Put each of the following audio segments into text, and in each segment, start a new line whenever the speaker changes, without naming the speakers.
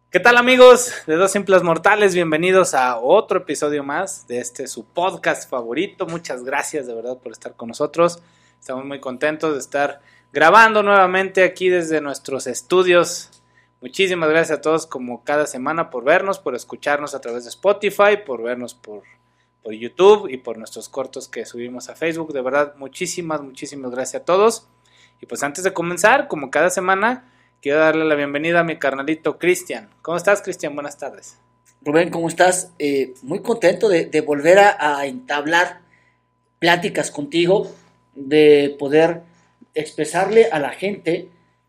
¿Qué tal, amigos de Dos Simples Mortales? Bienvenidos a otro episodio más de su podcast favorito. Muchas gracias de verdad por estar con nosotros. Estamos muy contentos de estar grabando nuevamente aquí desde nuestros estudios. Muchísimas gracias a todos como cada semana por vernos, por escucharnos a través de Spotify, por vernos por YouTube y por nuestros cortos que subimos a Facebook. De verdad, muchísimas gracias a todos. Y pues antes de comenzar, como cada semana, quiero darle la bienvenida a mi carnalito Cristian. ¿Cómo estás, Cristian? Buenas tardes.
Rubén, ¿cómo estás? Muy contento de volver a entablar pláticas contigo, de poder expresarle a la gente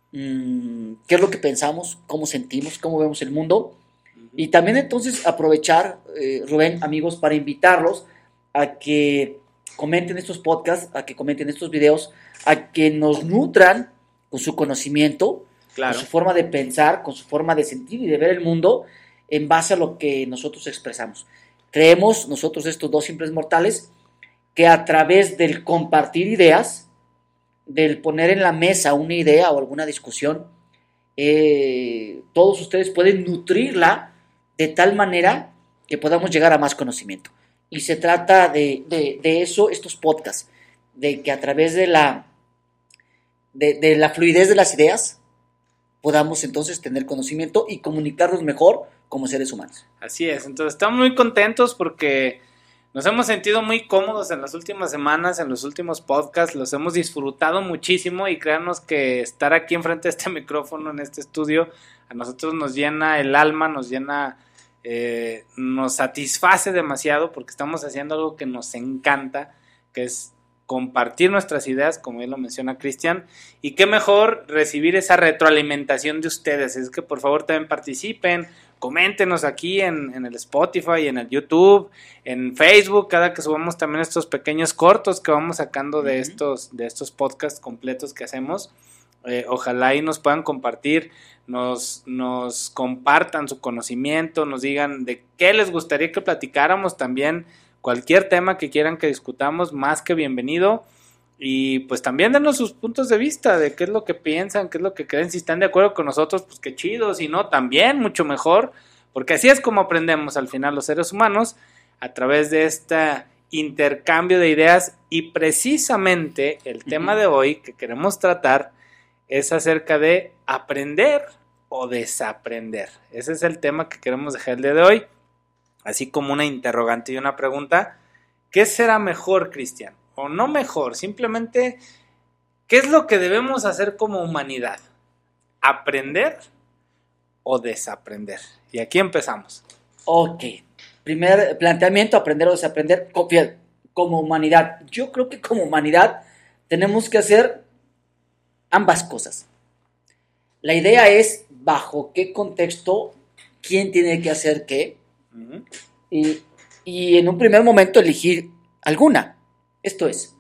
qué es lo que pensamos, cómo sentimos, cómo vemos el mundo. Y también entonces aprovechar, Rubén, amigos, para invitarlos a que comenten estos podcasts, a que comenten estos videos, a que nos nutran con su conocimiento,
Claro.
Con su forma de pensar, con su forma de sentir y de ver el mundo en base a lo que nosotros expresamos. Creemos nosotros, estos dos simples mortales, que a través del compartir ideas, del poner en la mesa una idea o alguna discusión, todos ustedes pueden nutrirla de tal manera que podamos llegar a más conocimiento. Y se trata de eso, estos podcasts, de que a través de la fluidez de las ideas podamos entonces tener conocimiento y comunicarnos mejor como seres humanos.
Así es, entonces estamos muy contentos porque nos hemos sentido muy cómodos en las últimas semanas, en los últimos podcasts, los hemos disfrutado muchísimo y créanos que estar aquí enfrente de este micrófono, en este estudio, a nosotros nos llena el alma, nos llena, nos satisface demasiado porque estamos haciendo algo que nos encanta, que es compartir nuestras ideas, como él lo menciona Cristian, y qué mejor recibir esa retroalimentación de ustedes. Es que por favor también participen, coméntenos aquí en el Spotify, en el YouTube, en Facebook, cada que subamos también estos pequeños cortos que vamos sacando de estos podcasts completos que hacemos. Ojalá y nos puedan compartir, nos compartan su conocimiento, nos digan de qué les gustaría que platicáramos también. Cualquier tema que quieran que discutamos, más que bienvenido. Y pues también denos sus puntos de vista de qué es lo que piensan, qué es lo que creen. Si están de acuerdo con nosotros, pues qué chido. Si no, también mucho mejor. Porque así es como aprendemos al final los seres humanos, a través de este intercambio de ideas. Y precisamente el tema de hoy que queremos tratar es acerca de aprender o desaprender. Ese es el tema que queremos dejar el día de hoy. Así como una interrogante y una pregunta. ¿Qué será mejor, Cristian? O no mejor, simplemente, ¿qué es lo que debemos hacer como humanidad? ¿Aprender o desaprender? Y aquí empezamos.
Ok, primer planteamiento, aprender o desaprender como humanidad. Yo creo que como humanidad tenemos que hacer ambas cosas. La idea es bajo qué contexto, quién tiene que hacer qué, y en un primer momento elegir alguna. Esto es,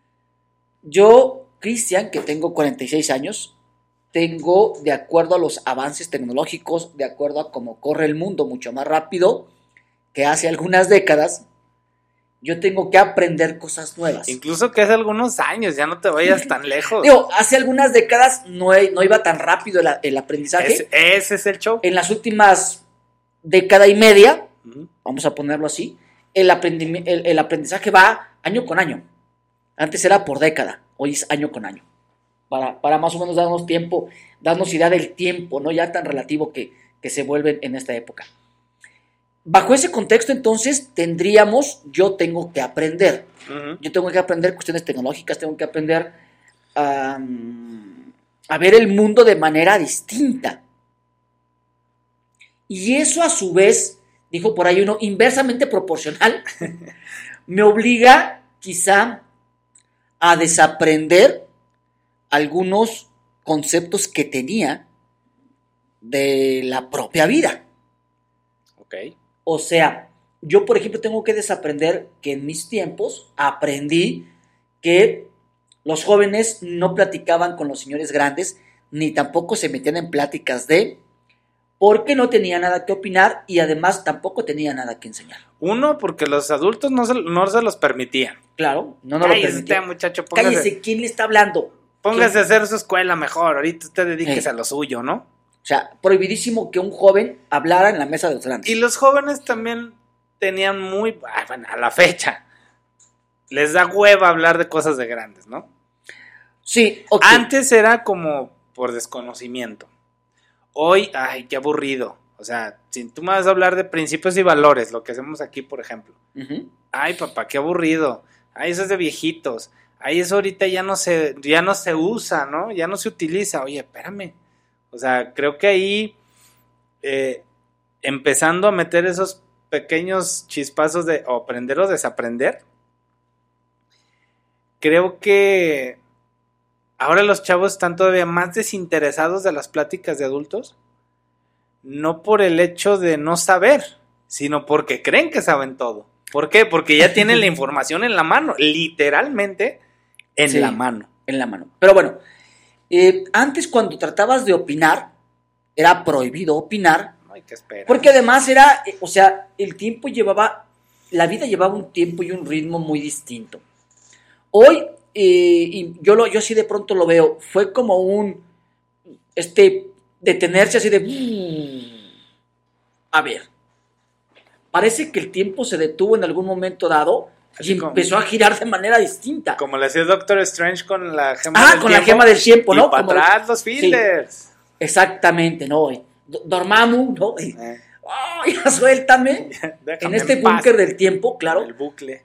yo, Cristian, que tengo 46 años, tengo, de acuerdo a los avances tecnológicos, de acuerdo a cómo corre el mundo mucho más rápido que hace algunas décadas, yo tengo que aprender cosas nuevas.
Incluso que hace algunos años, ya no te vayas tan lejos.
Digo, hace algunas décadas no iba tan rápido el aprendizaje.
Ese es el show.
En las últimas década y media, vamos a ponerlo así, el aprendizaje va año con año. Antes era por década, hoy es año con año. Para más o menos darnos tiempo, darnos idea del tiempo, no ya tan relativo que se vuelve en esta época. Bajo ese contexto, entonces, yo tengo que aprender. Yo tengo que aprender cuestiones tecnológicas, tengo que aprender a ver el mundo de manera distinta. Y eso a su vez, dijo por ahí uno, inversamente proporcional, me obliga quizá a desaprender algunos conceptos que tenía de la propia vida.
Ok.
O sea, yo por ejemplo tengo que desaprender que en mis tiempos aprendí que los jóvenes no platicaban con los señores grandes, ni tampoco se metían en pláticas porque no tenía nada que opinar y además tampoco tenía nada que enseñar.
Uno, porque los adultos no se los permitían.
Claro, no lo permitían.
Muchacho,
Cállese, ¿quién le está hablando?
Póngase a hacer su escuela mejor, ahorita usted dedíquese a lo suyo, ¿no?
O sea, prohibidísimo que un joven hablara en la mesa de los grandes.
Y los jóvenes también tenían bueno, a la fecha, les da hueva hablar de cosas de grandes, ¿no?
Sí, ok.
Antes era como por desconocimiento. Hoy, ay, qué aburrido. O sea, si tú me vas a hablar de principios y valores, lo que hacemos aquí, por ejemplo.
Uh-huh.
Ay, papá, qué aburrido. Ay, eso es de viejitos. Ay, eso ahorita ya no se usa, ¿no? Ya no se utiliza. Oye, espérame. O sea, creo que ahí, empezando a meter esos pequeños chispazos de o aprender o desaprender, creo que ahora los chavos están todavía más desinteresados de las pláticas de adultos, no por el hecho de no saber, sino porque creen que saben todo. ¿Por qué? Porque ya tienen la información en la mano, literalmente en la mano.
En la mano. Pero bueno, antes cuando tratabas de opinar, era prohibido opinar.
No hay que esperar.
Porque además era, o sea, la vida llevaba un tiempo y un ritmo muy distinto. Hoy, y yo sí de pronto lo veo, fue como detenerse así de, a ver, parece que el tiempo se detuvo en algún momento dado y empezó a girar de manera distinta.
Como le hacía Doctor Strange con la gema del tiempo.
La gema del tiempo, ¿no?
Y para atrás los fielders.
Sí, exactamente, ¿no? Dormammu, ¿no? Oh, ya suéltame. En este búnker del tiempo, claro.
El bucle.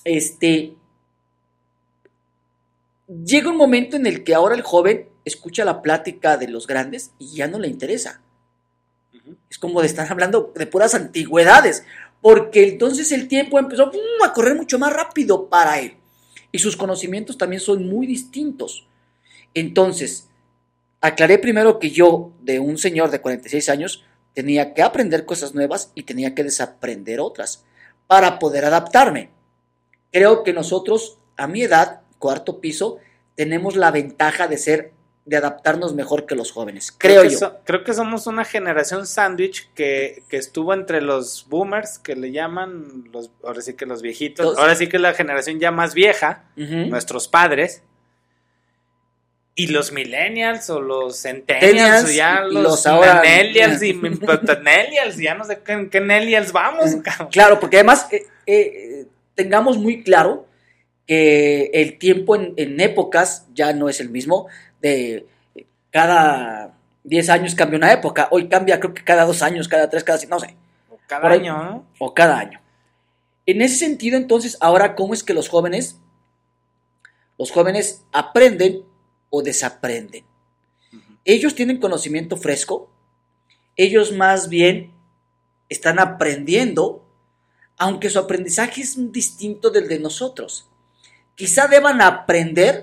Llega un momento en el que ahora el joven escucha la plática de los grandes y ya no le interesa. Uh-huh. Es como de estar hablando de puras antigüedades, porque entonces el tiempo empezó a correr mucho más rápido para él. Y sus conocimientos también son muy distintos. Entonces, aclaré primero que yo, de un señor de 46 años, tenía que aprender cosas nuevas y tenía que desaprender otras para poder adaptarme. Creo que nosotros, a mi edad, cuarto piso, tenemos la ventaja de adaptarnos mejor que los jóvenes, creo yo.
Creo que somos una generación sándwich que estuvo entre los boomers, que le llaman, ahora sí que los viejitos, ahora sí que la generación ya más vieja, uh-huh, nuestros padres, y los millennials o los centennials o ya los millennials y millennials, ya no sé en qué millennials vamos.
Claro, porque además tengamos muy claro que el tiempo en épocas ya no es el mismo. De cada 10 años cambia una época. Hoy cambia, creo que cada 2 años, cada 3, cada 5, no sé.
O cada año, ¿no?
O cada año. En ese sentido, entonces, ahora, ¿cómo es que los jóvenes aprenden o desaprenden? Uh-huh. Ellos tienen conocimiento fresco. Ellos más bien están aprendiendo, aunque su aprendizaje es distinto del de nosotros. Quizá deban aprender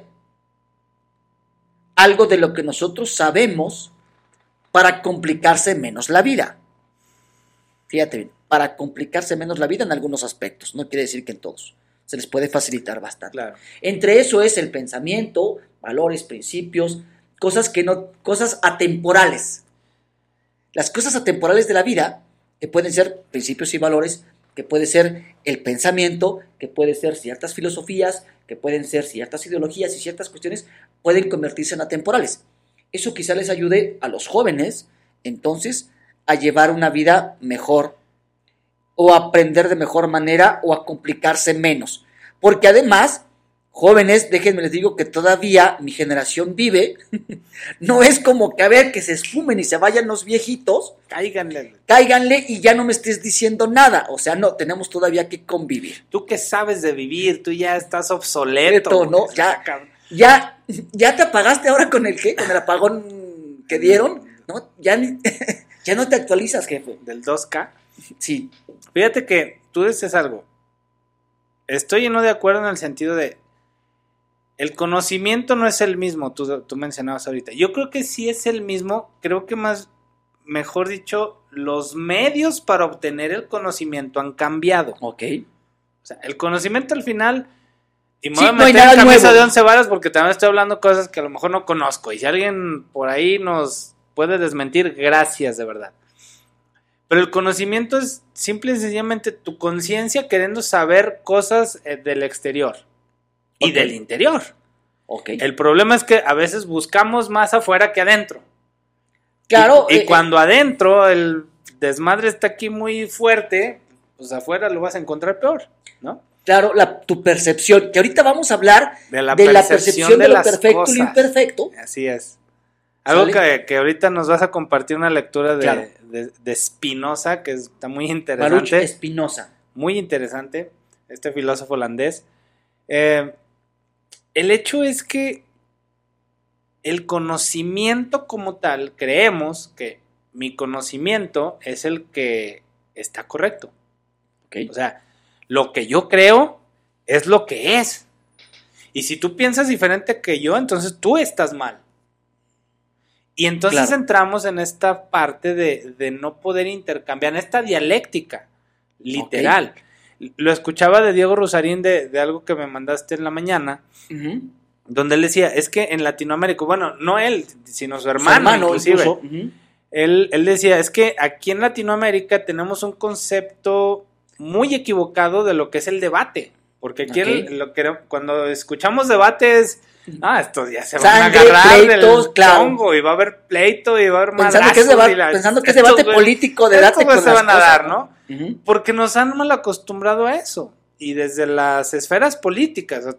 algo de lo que nosotros sabemos para complicarse menos la vida. Fíjate bien, para complicarse menos la vida en algunos aspectos, no quiere decir que en todos. Se les puede facilitar bastante.
Claro.
Entre eso es el pensamiento, valores, principios, cosas atemporales. Las cosas atemporales de la vida, que pueden ser principios y valores, que puede ser el pensamiento, que puede ser ciertas filosofías, que pueden ser ciertas ideologías y ciertas cuestiones, pueden convertirse en atemporales. Eso quizá les ayude a los jóvenes, entonces, a llevar una vida mejor, o a aprender de mejor manera, o a complicarse menos. Porque además, jóvenes, déjenme les digo que todavía mi generación vive, no es como que a ver que se esfumen y se vayan los viejitos, cáiganle y ya no me estés diciendo nada, o sea, no, tenemos todavía que convivir.
Tú que sabes de vivir, tú ya estás obsoleto,
¿no? Ya te apagaste ahora con el apagón que dieron, ¿no? Ya no te actualizas, jefe.
Del 2K.
Sí.
Fíjate que tú dices algo, estoy no de acuerdo en el sentido de el conocimiento no es el mismo, tú mencionabas ahorita. Yo creo que sí es el mismo, creo que mejor dicho, los medios para obtener el conocimiento han cambiado.
Ok.
O sea, el conocimiento al final, y me
sí,
voy a meter en camisa de 11 varas porque también estoy hablando cosas que a lo mejor no conozco. Y si alguien por ahí nos puede desmentir, gracias de verdad. Pero el conocimiento es simple y sencillamente tu conciencia queriendo saber cosas del exterior. Y del interior.
Okay.
El problema es que a veces buscamos más afuera que adentro.
Claro.
Y cuando adentro el desmadre está aquí muy fuerte, pues afuera lo vas a encontrar peor, ¿no?
Claro, tu percepción, que ahorita vamos a hablar
de la
percepción de lo perfecto
cosas.
y lo imperfecto.
Así es. Algo que ahorita nos vas a compartir una lectura de Spinoza, que está muy interesante.
Baruch Spinoza.
Muy interesante, este filósofo holandés. El hecho es que el conocimiento como tal, creemos que mi conocimiento es el que está correcto.
Okay.
O sea, lo que yo creo es lo que es. Y si tú piensas diferente que yo, entonces tú estás mal. Y entonces entramos en esta parte de no poder intercambiar, en esta dialéctica, literal. Okay. Lo escuchaba de Diego Rusarín de algo que me mandaste en la mañana, donde él decía, es que en Latinoamérica, bueno, no él, sino su hermano inclusive. Él decía, es que aquí en Latinoamérica tenemos un concepto muy equivocado de lo que es el debate. Porque aquí cuando escuchamos debates, estos ya se van a agarrar pleitos, del chongo y va a haber pleito y va a haber
madrazos. Pensando que es debate político, debate con
se van a dar, ¿no? Porque nos han mal acostumbrado a eso. Y desde las esferas políticas.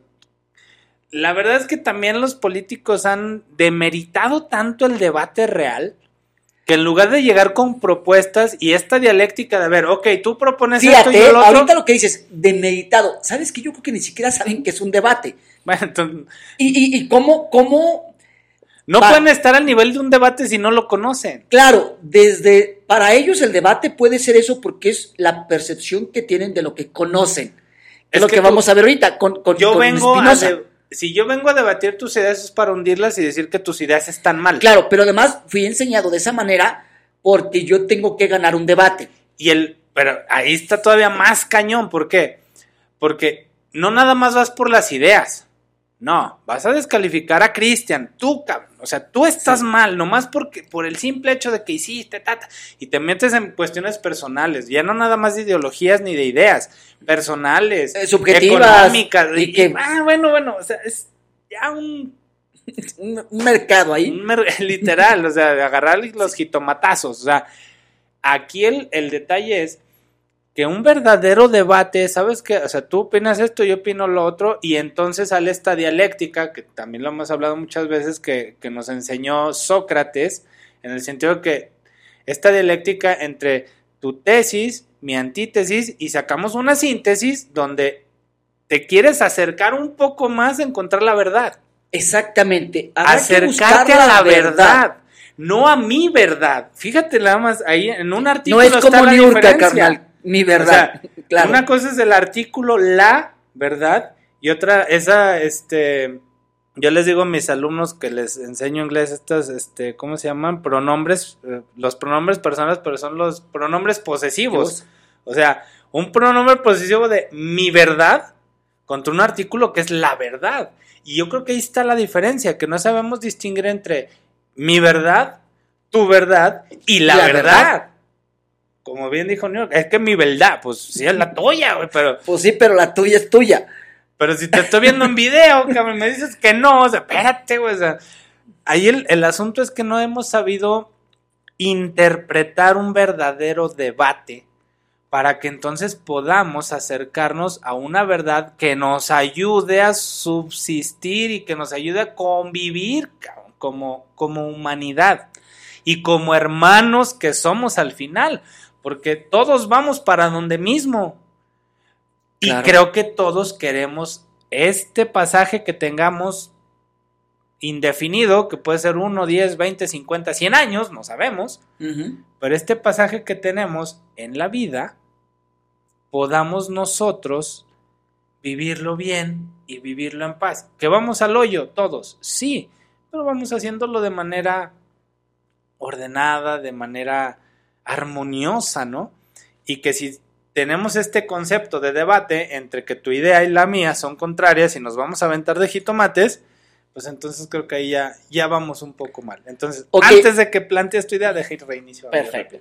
La verdad es que también los políticos han demeritado tanto el debate real, que en lugar de llegar con propuestas y esta dialéctica de ver, ok, tú propones esto y yo lo otro.
Ahorita lo que dices, demeritado, ¿sabes qué? Yo creo que ni siquiera saben que es un debate.
Bueno, entonces...
¿Y cómo?
No pueden estar al nivel de un debate si no lo conocen.
Claro, para ellos el debate puede ser eso porque es la percepción que tienen de lo que conocen. Es lo que vamos a ver ahorita con Spinoza.
Si yo vengo a debatir tus ideas es para hundirlas y decir que tus ideas están mal.
Claro, pero además fui enseñado de esa manera porque yo tengo que ganar un debate.
Pero ahí está todavía más cañón. ¿Por qué? Porque no nada más vas por las ideas. No, vas a descalificar a Cristian. Tú, cabrón. O sea, tú estás mal, nomás por el simple hecho de que hiciste, y te metes en cuestiones personales. Ya no nada más de ideologías ni de ideas. Personales,
subjetivas,
económicas. Bueno, o sea, es ya un
mercado ahí.
Literal, o sea, de agarrar los jitomatazos. O sea, aquí el detalle es que un verdadero debate, ¿sabes qué? O sea, tú opinas esto, yo opino lo otro, y entonces sale esta dialéctica, que también lo hemos hablado muchas veces, que nos enseñó Sócrates, en el sentido de que esta dialéctica entre tu tesis, mi antítesis, y sacamos una síntesis donde te quieres acercar un poco más a encontrar la verdad.
Exactamente.
Acercarte a la verdad, no a mi verdad. Fíjate nada más, ahí en un artículo
no es
está
como
la
Niurka,
diferencia.
Carnal. Mi verdad,
o sea,
claro.
Una cosa es el artículo la verdad y otra yo les digo a mis alumnos que les enseño inglés estas ¿cómo se llaman? Pronombres, los pronombres personales, pero son los pronombres posesivos. O sea, un pronombre posesivo de mi verdad contra un artículo que es la verdad. Y yo creo que ahí está la diferencia, que no sabemos distinguir entre mi verdad, tu verdad y la verdad. Como bien dijo New York, es que mi verdad, pues sí es la tuya, güey, pero...
Pues sí, pero la tuya es tuya.
Pero si te estoy viendo en video, cabrón, me dices que no, o sea, espérate, güey, o sea... Ahí el asunto es que no hemos sabido interpretar un verdadero debate para que entonces podamos acercarnos a una verdad que nos ayude a subsistir y que nos ayude a convivir, cabrón, como humanidad y como hermanos que somos al final. Porque todos vamos para donde mismo. Claro. Y creo que todos queremos este pasaje que tengamos indefinido, que puede ser 1, 10, 20, 50, 100 años, no sabemos. Pero este pasaje que tenemos en la vida, podamos nosotros vivirlo bien y vivirlo en paz. ¿Que vamos al hoyo todos? Sí, pero vamos haciéndolo de manera ordenada, de manera armoniosa, ¿no? Y que si tenemos este concepto de debate entre que tu idea y la mía son contrarias y nos vamos a aventar de jitomates, pues entonces creo que ahí ya vamos un poco mal. Entonces, antes de que plantees tu idea, deja ir reinicio.
Perfecto.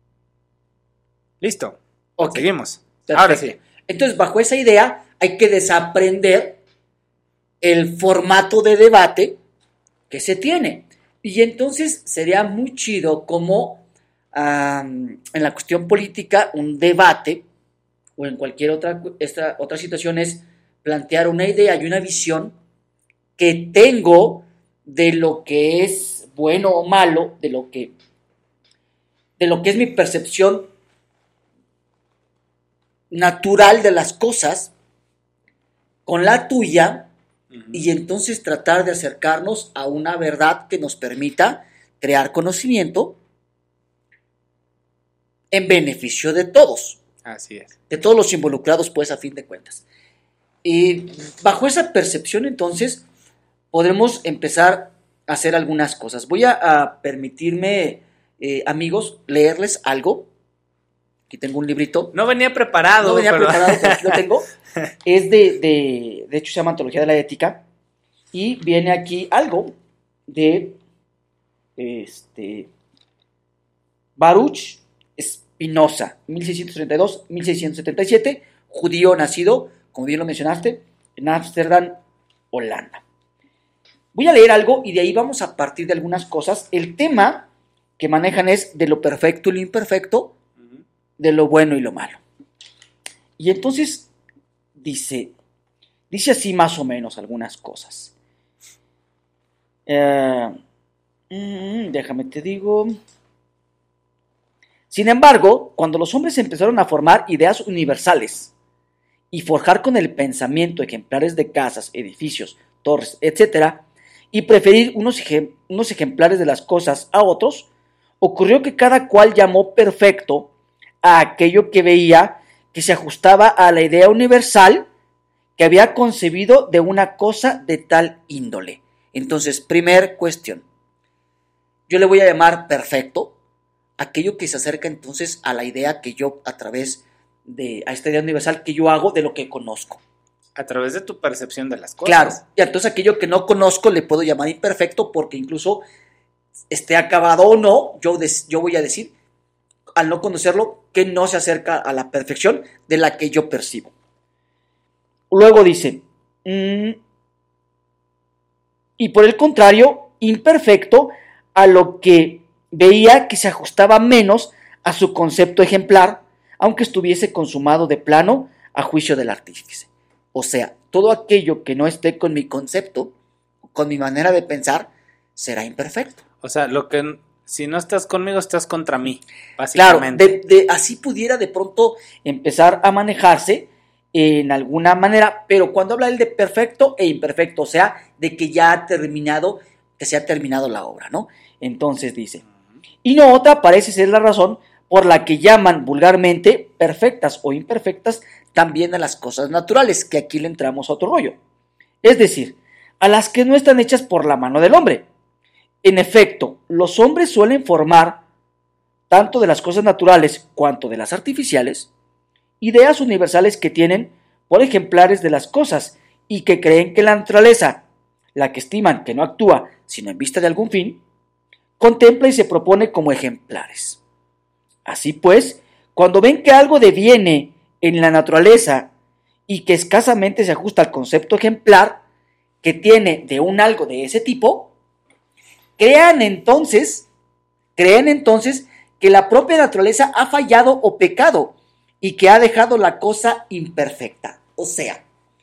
Listo.
Okay.
Seguimos.
Perfecto.
Ahora sí.
Entonces, bajo esa idea, hay que desaprender el formato de debate que se tiene. Y entonces sería muy chido como en la cuestión política un debate o en cualquier otra situación es plantear una idea y una visión que tengo de lo que es bueno o malo, de lo que es mi percepción natural de las cosas con la tuya y entonces tratar de acercarnos a una verdad que nos permita crear conocimiento en beneficio de todos.
Así es.
De todos los involucrados, pues, a fin de cuentas. Y bajo esa percepción, entonces, podremos empezar a hacer algunas cosas. Voy a permitirme, amigos, leerles algo. Aquí tengo un librito.
No venía preparado.
Pero aquí lo tengo. Es de hecho, se llama Antología de la Ética. Y viene aquí algo de Baruch Spinoza, 1632-1677, judío nacido, como bien lo mencionaste, en Ámsterdam, Holanda. Voy a leer algo y de ahí vamos a partir de algunas cosas. El tema que manejan es de lo perfecto y lo imperfecto, de lo bueno y lo malo. Y entonces dice así más o menos algunas cosas. Déjame te digo. Sin embargo, cuando los hombres empezaron a formar ideas universales y forjar con el pensamiento ejemplares de casas, edificios, torres, etc., y preferir unos ejemplares de las cosas a otros, ocurrió que cada cual llamó perfecto a aquello que veía que se ajustaba a la idea universal que había concebido de una cosa de tal índole. Entonces, primer cuestión, yo le voy a llamar perfecto aquello que se acerca entonces a la idea que yo, a esta idea universal que yo hago de lo que conozco.
A través de tu percepción de las cosas.
Claro, y entonces aquello que no conozco le puedo llamar imperfecto porque incluso esté acabado o no, yo voy a decir, al no conocerlo, que no se acerca a la perfección de la que yo percibo. Luego dice, y por el contrario, imperfecto a lo que veía que se ajustaba menos a su concepto ejemplar, aunque estuviese consumado de plano a juicio del artífice. O sea, todo aquello que no esté con mi concepto, con mi manera de pensar, será imperfecto.
O sea, si no estás conmigo, estás contra mí, básicamente.
Claro, así pudiera de pronto empezar a manejarse en alguna manera, pero cuando habla él de perfecto e imperfecto, o sea, de que ya que se ha terminado la obra, ¿no? Entonces dice, y no otra parece ser la razón por la que llaman vulgarmente perfectas o imperfectas también a las cosas naturales, que aquí le entramos a otro rollo. Es decir, a las que no están hechas por la mano del hombre. En efecto, los hombres suelen formar, tanto de las cosas naturales cuanto de las artificiales, ideas universales que tienen por ejemplares de las cosas y que creen que la naturaleza, la que estiman que no actúa sino en vista de algún fin, contempla y se propone como ejemplares. Así pues, cuando ven que algo deviene en la naturaleza y que escasamente se ajusta al concepto ejemplar que tiene de un algo de ese tipo, creen entonces que la propia naturaleza ha fallado o pecado y que ha dejado la cosa imperfecta. O sea,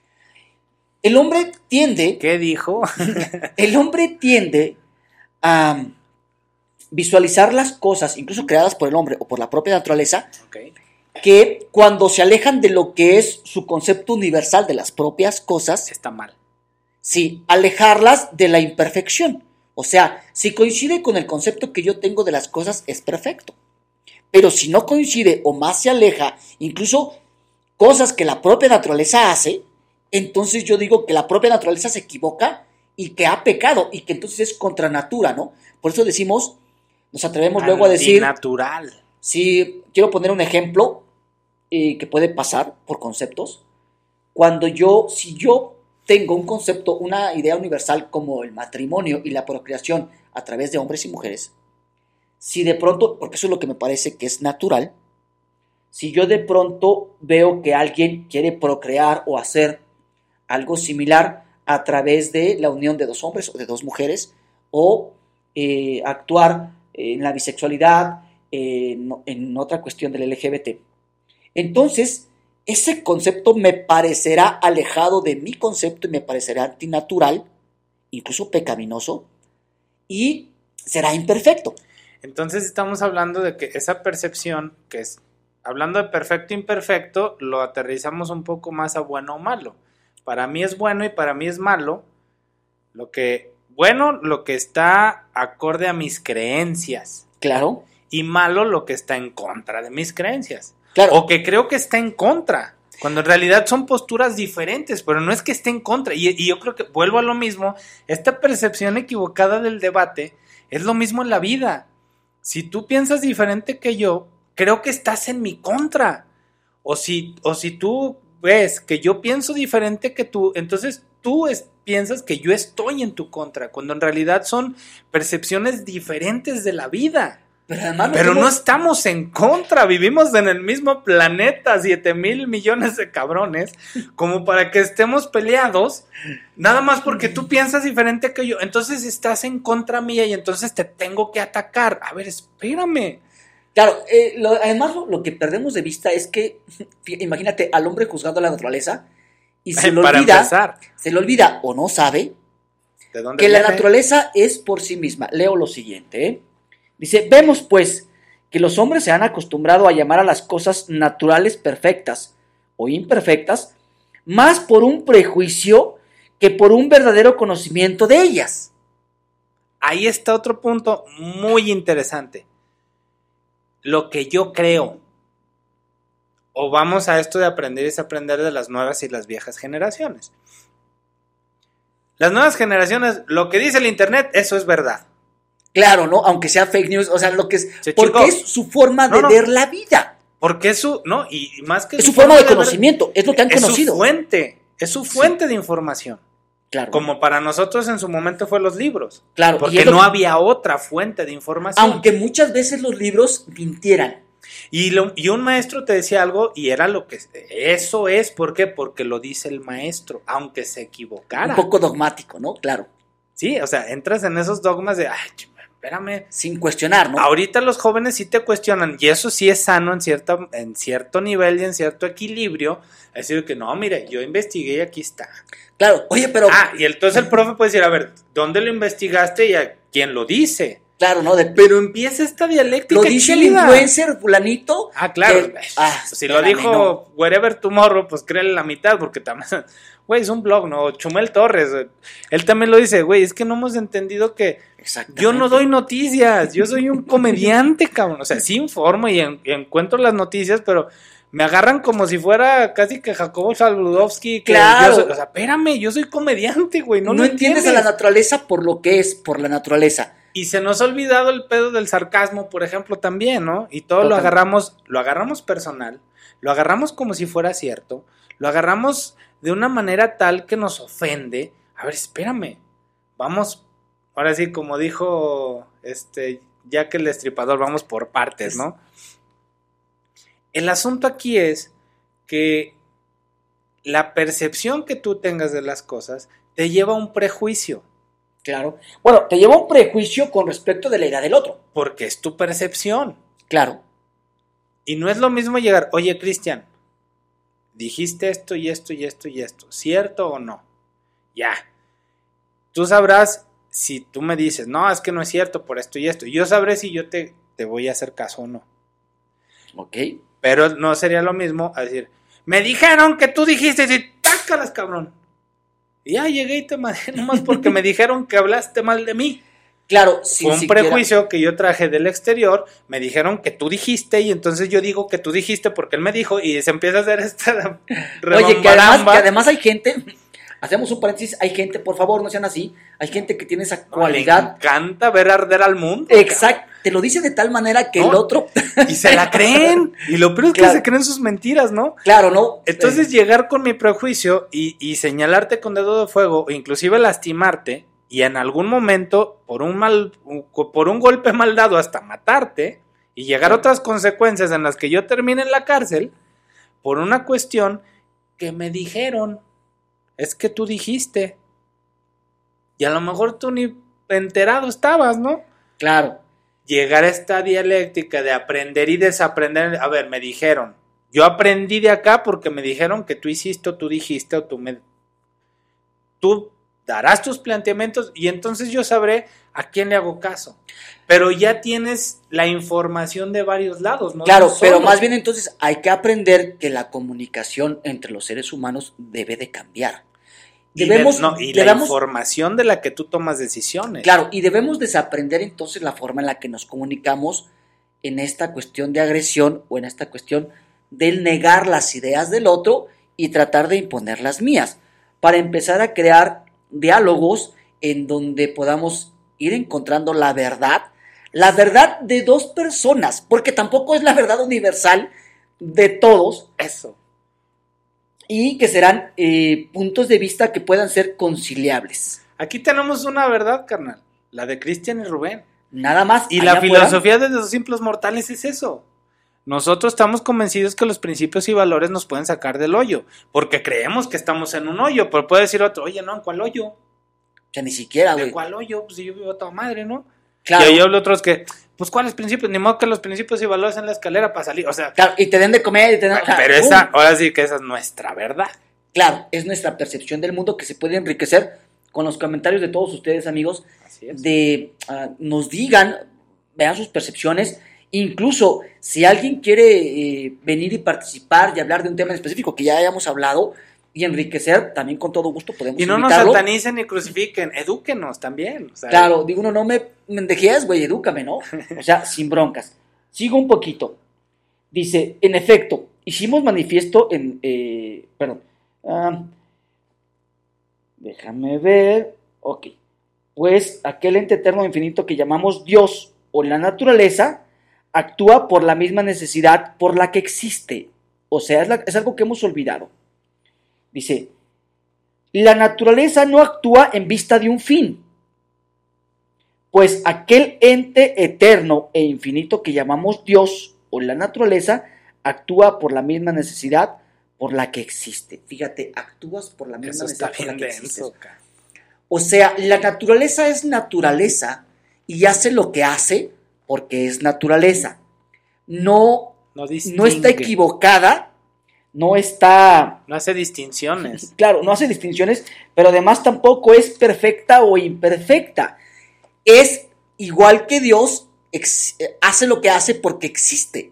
el hombre tiende...
¿Qué dijo?
El hombre tiende a visualizar las cosas, incluso creadas por el hombre o por la propia naturaleza, que cuando se alejan de lo que es su concepto universal de las propias cosas,
está mal.
Sí, alejarlas de la imperfección. O sea, si coincide con el concepto que yo tengo de las cosas, es perfecto. Pero si no coincide o más se aleja, incluso cosas que la propia naturaleza hace, entonces yo digo que la propia naturaleza se equivoca y que ha pecado y que entonces es contra natura, ¿no? Por eso decimos, nos atrevemos luego a decir...
Antinatural.
Si quiero poner un ejemplo que puede pasar por conceptos. Si yo tengo un concepto, una idea universal como el matrimonio y la procreación a través de hombres y mujeres, si de pronto, porque eso es lo que me parece que es natural, si yo de pronto veo que alguien quiere procrear o hacer algo similar a través de la unión de dos hombres o de dos mujeres, o actuar en la bisexualidad, en otra cuestión del LGBT. Entonces, ese concepto me parecerá alejado de mi concepto y me parecerá antinatural, incluso pecaminoso, y será imperfecto.
Entonces estamos hablando de que esa percepción, que es, hablando de perfecto e imperfecto, lo aterrizamos un poco más a bueno o malo. Para mí es bueno y para mí es malo. Lo que está acorde a mis creencias.
Claro.
Y malo lo que está en contra de mis creencias.
Claro.
O que creo que está en contra. Cuando en realidad son posturas diferentes, pero no es que esté en contra. Y yo creo que, vuelvo a lo mismo, esta percepción equivocada del debate es lo mismo en la vida. Si tú piensas diferente que yo, creo que estás en mi contra. O si tú ves que yo pienso diferente que tú, entonces tú piensas que yo estoy en tu contra, cuando en realidad son percepciones diferentes de la vida. Pero no estamos en contra, vivimos en el mismo planeta, 7,000 millones de cabrones, como para que estemos peleados, nada más porque tú piensas diferente que yo, entonces estás en contra mía y entonces te tengo que atacar. A ver, espérame.
Claro, además lo que perdemos de vista es que, imagínate, al hombre juzgando a la naturaleza, y se le olvida o no sabe que la naturaleza es por sí misma. Leo lo siguiente, Dice, vemos pues que los hombres se han acostumbrado a llamar a las cosas naturales perfectas o imperfectas, más por un prejuicio que por un verdadero conocimiento de ellas.
Ahí está otro punto muy interesante. Lo que yo creo, o vamos a esto de aprender es aprender de las nuevas y las viejas generaciones. Las nuevas generaciones, lo que dice el internet, eso es verdad.
Claro, ¿no? Aunque sea fake news, o sea, lo que es, porque es su forma de ver la vida.
Porque es su, no, y más que
es su forma de conocimiento, es lo que han conocido.
Es su fuente de información.
Claro.
Como para nosotros en su momento fue los libros.
Claro.
Porque no había otra fuente de información.
Aunque muchas veces los libros mintieran.
Y un maestro te decía algo y era lo que... Eso es, ¿por qué? Porque lo dice el maestro, aunque se equivocara.
Un poco dogmático, ¿no? Claro.
Sí, o sea, entras en esos dogmas de... Ay, espérame.
Sin cuestionar, ¿no?
Ahorita los jóvenes sí te cuestionan y eso sí es sano en cierto nivel y en cierto equilibrio. Es decir, que no, mire, yo investigué y aquí está.
Claro, oye, pero...
y entonces el profe puede decir, a ver, ¿dónde lo investigaste y a quién lo dice?
Claro, ¿no?
Pero empieza esta dialéctica.
Lo dice el influencer fulanito.
Claro. Si lo dijo Wherever Tomorrow, pues créele la mitad, porque también... Güey, es un blog, ¿no? Chumel Torres, él también lo dice, güey, es que no hemos entendido que yo no doy noticias, yo soy un comediante, cabrón. O sea, sí informo y encuentro las noticias, pero me agarran como si fuera casi que Jacobo Saludowski.
Claro.
O sea, espérame, yo soy comediante, güey.
No entiendes a la naturaleza por lo que es, por la naturaleza.
Y se nos ha olvidado el pedo del sarcasmo, por ejemplo, también, ¿no? Y todo lo agarramos personal, lo agarramos como si fuera cierto, lo agarramos de una manera tal que nos ofende. A ver, espérame, vamos, ahora sí, como dijo Jack el Destripador, vamos por partes, ¿no? El asunto aquí es que la percepción que tú tengas de las cosas te lleva a un prejuicio.
Claro. Bueno, te lleva a un prejuicio con respecto de la idea del otro.
Porque es tu percepción.
Claro.
Y no es lo mismo llegar, oye, Cristian, dijiste esto y esto y esto y esto, ¿cierto o no? Ya. Tú sabrás si tú me dices, no, es que no es cierto por esto y esto. Yo sabré si yo te voy a hacer caso o no.
Ok.
Pero no sería lo mismo a decir, me dijeron que tú dijiste, y tácalas, cabrón. Y ya llegué y te mandé nomás porque me dijeron que hablaste mal de mí.
Claro,
fue un prejuicio que yo traje del exterior, me dijeron que tú dijiste y entonces yo digo que tú dijiste porque él me dijo y se empieza a hacer esta
Oye, que además hay gente, hacemos un paréntesis, hay gente, por favor no sean así, hay gente que tiene esa cualidad.
Le encanta ver arder al mundo.
Exacto, te lo dice de tal manera que el otro...
Y se la creen, y lo peor es que se creen sus mentiras, ¿no?
Claro, ¿no?
Entonces llegar con mi prejuicio y señalarte con dedo de fuego, o inclusive lastimarte, y en algún momento, por un golpe mal dado, hasta matarte, y llegar a otras consecuencias en las que yo termine en la cárcel, por una cuestión que me dijeron, es que tú dijiste, y a lo mejor tú ni enterado estabas, ¿no?
Claro.
Llegar a esta dialéctica de aprender y desaprender. A ver, me dijeron, yo aprendí de acá porque me dijeron que tú hiciste o tú dijiste o tú darás tus planteamientos y entonces yo sabré a quién le hago caso. Pero ya tienes la información de varios lados, ¿no?
Claro, pero más bien entonces hay que aprender que la comunicación entre los seres humanos debe de cambiar.
La información de la que tú tomas decisiones.
Claro, y debemos desaprender entonces la forma en la que nos comunicamos en esta cuestión de agresión o en esta cuestión del negar las ideas del otro y tratar de imponer las mías, para empezar a crear diálogos en donde podamos ir encontrando la verdad de dos personas, porque tampoco es la verdad universal de todos.
Eso.
Y que serán puntos de vista que puedan ser conciliables.
Aquí tenemos una verdad, carnal, la de Cristian y Rubén.
Nada más.
Y la filosofía de los simples mortales es eso. Nosotros estamos convencidos que los principios y valores nos pueden sacar del hoyo, porque creemos que estamos en un hoyo, pero puede decir otro, oye, no, ¿en cuál hoyo?
O sea, ni siquiera, güey.
¿De cuál hoyo? Pues si yo vivo a toda madre, ¿no?
Claro.
Y ahí hablo otros que, pues, ¿cuáles principios? Ni modo que los principios y valores en la escalera para salir, o sea.
Claro, y te den de comer y te den.
Pero esa, ahora sí que esa es nuestra verdad.
Claro, es nuestra percepción del mundo que se puede enriquecer con los comentarios de todos ustedes, amigos.
Así es.
Nos digan, vean sus percepciones. Incluso, si alguien quiere venir y participar y hablar de un tema en específico que ya hayamos hablado y enriquecer, también con todo gusto podemos
y no
invitarlo.
nos satanicen ni crucifiquen, edúquenos también. O sea,
claro, digo, uno no me mendejees, güey, edúcame, ¿no? O sea, sin broncas. Sigo un poquito. Dice, en efecto, hicimos manifiesto en... déjame ver. Ok. Pues aquel ente eterno e infinito que llamamos Dios o la naturaleza actúa por la misma necesidad por la que existe. O sea, es algo que hemos olvidado. Dice, la naturaleza no actúa en vista de un fin, pues aquel ente eterno e infinito que llamamos Dios o la naturaleza actúa por la misma necesidad por la que existe. Fíjate, actúas por la misma necesidad por la que existe. O sea, la naturaleza es naturaleza y hace lo que hace porque es naturaleza. No está equivocada. No
hace distinciones.
Claro, no hace distinciones, pero además tampoco es perfecta o imperfecta. Es igual que Dios, hace lo que hace porque existe.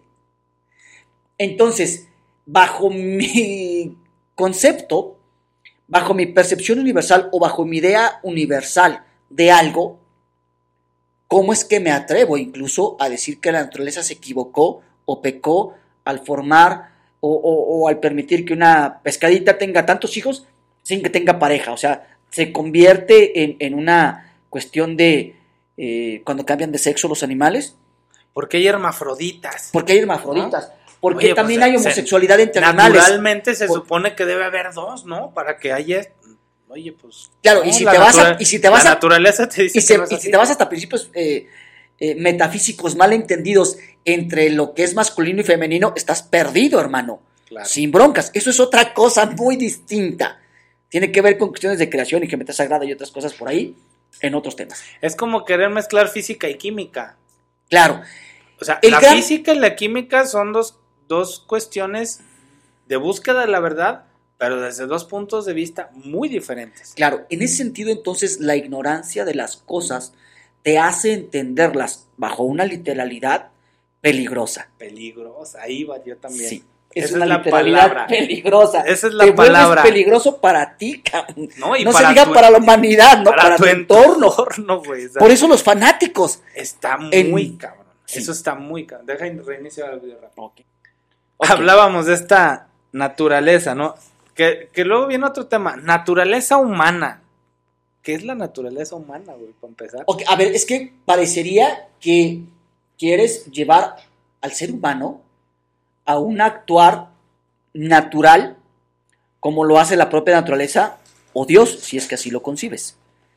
Entonces, bajo mi concepto, bajo mi percepción universal o bajo mi idea universal de algo, ¿cómo es que me atrevo incluso a decir que la naturaleza se equivocó o pecó al formar o al permitir que una pescadita tenga tantos hijos sin que tenga pareja? O sea, se convierte en una cuestión de cuando cambian de sexo los animales.
¿Por qué hay hermafroditas?
Porque hay hermafroditas. ¿No? Porque oye, también pues, hay homosexualidad entre animales.
Naturalmente se supone que debe haber dos, ¿no? Para que haya... Oye, pues...
Claro,
no,
y si te vas
la naturaleza te dice que no es así.
Y si te vas hasta principios metafísicos mal entendidos entre lo que es masculino y femenino, estás perdido, hermano. Claro. Sin broncas. Eso es otra cosa muy distinta. Tiene que ver con cuestiones de creación y geometría sagrada y otras cosas por ahí, en otros temas.
Es como querer mezclar física y química.
Claro.
O sea, física y la química son dos cuestiones de búsqueda de la verdad, pero desde dos puntos de vista muy diferentes.
Claro, en ese sentido, entonces, la ignorancia de las cosas te hace entenderlas bajo una literalidad peligrosa.
Peligrosa, ahí va yo también.
Sí, esa es una literalidad palabra. Peligrosa.
Esa es la palabra.
Es peligroso para ti, cabrón.
No, y
no
para
se diga para la humanidad, no para tu entorno.
Wey,
por eso los fanáticos.
Está muy cabrón. Sí. Eso está muy cabrón. Deja reiniciar el video rápido.
Okay.
Hablábamos de esta naturaleza, ¿no? Que luego viene otro tema, naturaleza humana. ¿Qué es la naturaleza humana, güey, para empezar?
Okay, a ver, es que parecería que quieres llevar al ser humano a un actuar natural como lo hace la propia naturaleza o Dios, si es que así lo concibes.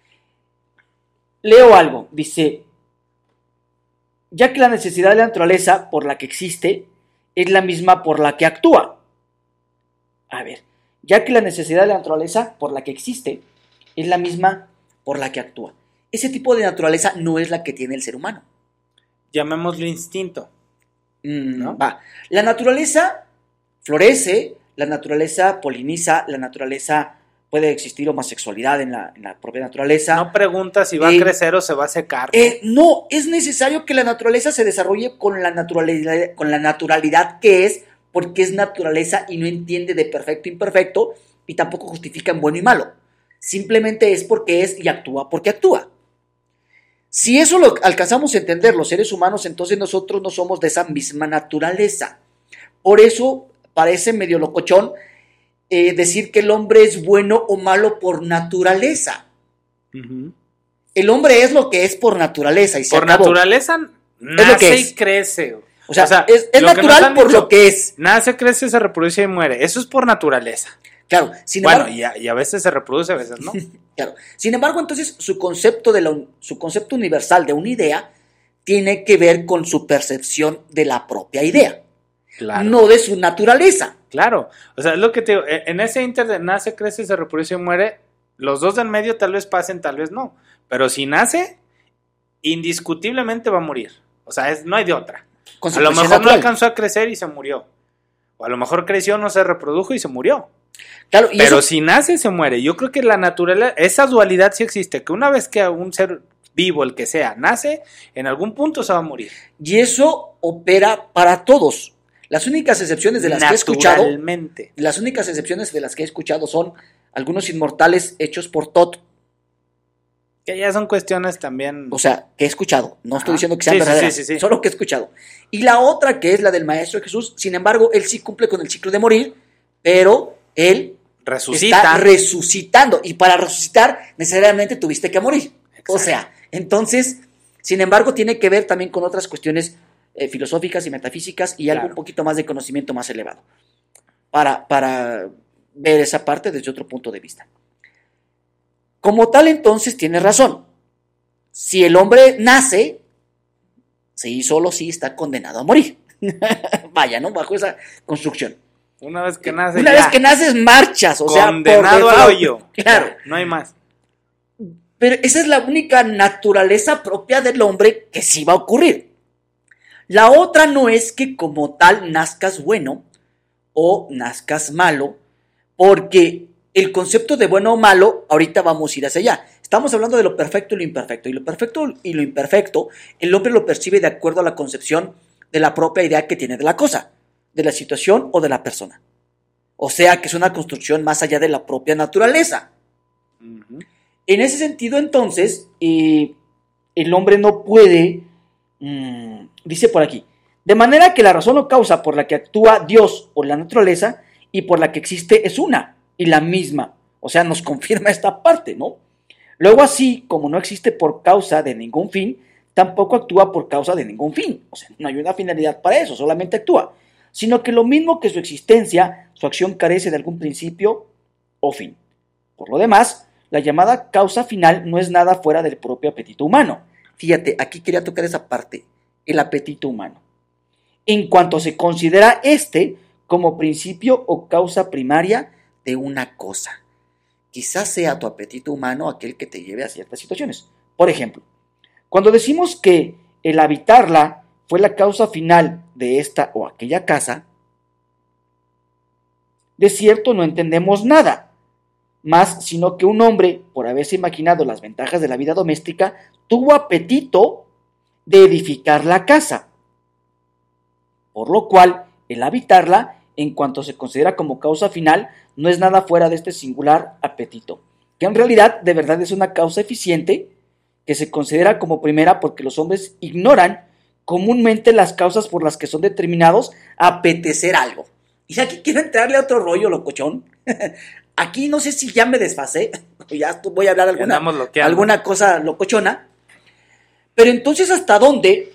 Leo algo, dice, ya que la necesidad de la naturaleza por la que existe es la misma por la que actúa. A ver, ya que la necesidad de la naturaleza por la que existe es la misma por la que actúa. ese tipo de naturaleza no es la que tiene el ser humano.
Llamémoslo instinto. ¿No?
La naturaleza florece, la naturaleza poliniza, la naturaleza puede existir homosexualidad en la propia naturaleza.
No pregunta si va a crecer o se va a secar.
No, es necesario que la naturaleza se desarrolle con la naturalidad que es, porque es naturaleza y no entiende de perfecto e imperfecto y tampoco justifica en bueno y malo. Simplemente es porque es y actúa porque actúa. Si eso lo alcanzamos a entender los seres humanos, entonces nosotros no somos de esa misma naturaleza. Por eso parece medio locochón decir que el hombre es bueno o malo por naturaleza. Uh-huh. El hombre es lo que es por naturaleza. Y se
por
acabó.
Naturaleza nace y crece.
O sea es natural por lo que es.
Nace, crece, se reproduce y muere. Eso es por naturaleza.
Claro, sin embargo,
y a veces se reproduce, a veces no.
Claro. Sin embargo, entonces su concepto universal de una idea tiene que ver con su percepción de la propia idea, claro, no de su naturaleza.
Claro, o sea, es lo que te digo, en ese inter de nace, crece, se reproduce y muere, los dos del medio tal vez pasen, tal vez no, pero si nace, indiscutiblemente va a morir, o sea, no hay de otra. A lo mejor no alcanzó a crecer y se murió, o a lo mejor creció, no se reprodujo y se murió. Claro, y pero si nace, se muere. Yo creo que la naturaleza, esa dualidad sí existe, que una vez que un ser vivo, el que sea, nace, en algún punto se va a morir.
Y eso opera para todos. Las únicas excepciones de las que he escuchado, son algunos inmortales hechos por Tot.
Que ya son cuestiones también.
O sea, que he escuchado. No estoy diciendo que sean verdaderas, sí. Solo que he escuchado. Y la otra, que es la del Maestro Jesús, sin embargo, él sí cumple con el ciclo de morir, pero él está resucitando. Y para resucitar, necesariamente tuviste que morir. Exacto. O sea, entonces, sin embargo, tiene que ver también con otras cuestiones filosóficas y metafísicas y algo un poquito más de conocimiento más elevado. Para ver esa parte desde otro punto de vista. Como tal, entonces, tiene razón. Si el hombre nace, sí, solo sí está condenado a morir. Vaya, ¿no? Bajo esa construcción.
Una vez que naces,
Una vez que naces, marchas, o sea,
condenado al hoyo.
Claro.
No hay más.
Pero esa es la única naturaleza propia del hombre que sí va a ocurrir. La otra no es que como tal nazcas bueno o nazcas malo, porque el concepto de bueno o malo, ahorita vamos a ir hacia allá. Estamos hablando de lo perfecto y lo imperfecto. Y lo perfecto y lo imperfecto, el hombre lo percibe de acuerdo a la concepción de la propia idea que tiene de la cosa, de la situación o de la persona. O sea, que es una construcción más allá de la propia naturaleza. Uh-huh. En ese sentido, entonces, el hombre no puede, dice por aquí, de manera que la razón o causa por la que actúa Dios o la naturaleza y por la que existe es una y la misma. O sea, nos confirma esta parte, ¿no? Luego, así como no existe por causa de ningún fin, tampoco actúa por causa de ningún fin. O sea, no hay una finalidad para eso, solamente actúa. Sino que lo mismo que su existencia, su acción carece de algún principio o fin. Por lo demás, la llamada causa final no es nada fuera del propio apetito humano. Fíjate, aquí quería tocar esa parte, el apetito humano. En cuanto se considera como principio o causa primaria de una cosa. Quizás sea tu apetito humano aquel que te lleve a ciertas situaciones. Por ejemplo, cuando decimos que el habitarla fue la causa final de esta o aquella casa, de cierto no entendemos nada más, sino que un hombre, por haberse imaginado las ventajas de la vida doméstica, tuvo apetito de edificar la casa, por lo cual el habitarla, en cuanto se considera como causa final, no es nada fuera de este singular apetito, que en realidad de verdad es una causa eficiente que se considera como primera porque los hombres ignoran comúnmente las causas por las que son determinados a apetecer algo. Y aquí quiero entrarle a otro rollo, locochón. Aquí no sé si ya me desfasé, ya voy a hablar alguna cosa locochona, pero entonces ¿hasta dónde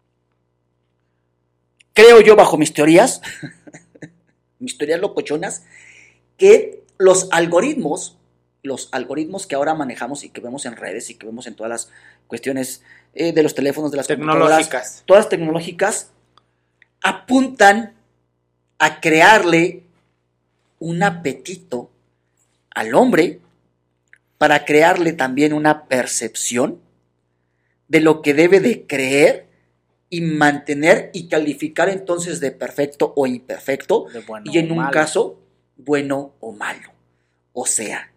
creo yo, bajo mis teorías locochonas, que los algoritmos que ahora manejamos y que vemos en redes y que vemos en todas las cuestiones de los teléfonos, de las computadoras, todas tecnológicas, apuntan a crearle un apetito al hombre para crearle también una percepción de lo que debe de creer y mantener y calificar entonces de perfecto o imperfecto, y en un caso, bueno o malo. O sea,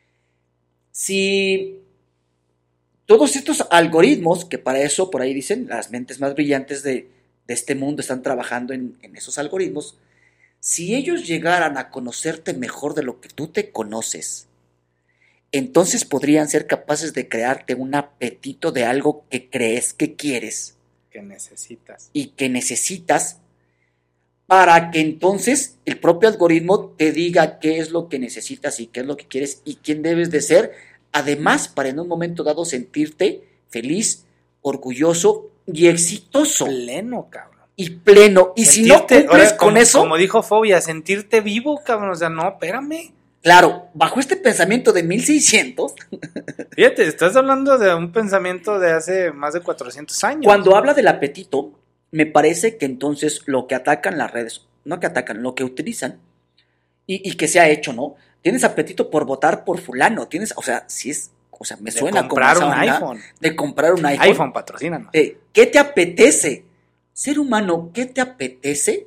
si todos estos algoritmos, que para eso, por ahí dicen, las mentes más brillantes de este mundo están trabajando en esos algoritmos, si ellos llegaran a conocerte mejor de lo que tú te conoces, entonces podrían ser capaces de crearte un apetito de algo que crees que quieres.
Que necesitas.
Y que necesitas para que entonces el propio algoritmo te diga qué es lo que necesitas y qué es lo que quieres y quién debes de ser. Además, para en un momento dado sentirte feliz, orgulloso y exitoso.
Pleno, cabrón.
Y pleno. Y sentirte, si no cumples con eso...
Como dijo Fobia, sentirte vivo, cabrón. O sea, no, espérame.
Claro, bajo este pensamiento de 1600...
Fíjate, estás hablando de un pensamiento de hace más de 400 años.
Cuando habla del apetito, me parece que entonces lo que atacan las redes, no que atacan, lo que utilizan, y que se ha hecho, ¿no? Tienes apetito por votar por fulano, tienes, o sea, si es, o sea, me suena como
comprar un iPhone.
De comprar un iPhone.
iPhone, patrocínanos.
¿Qué te apetece? Ser humano, ¿qué te apetece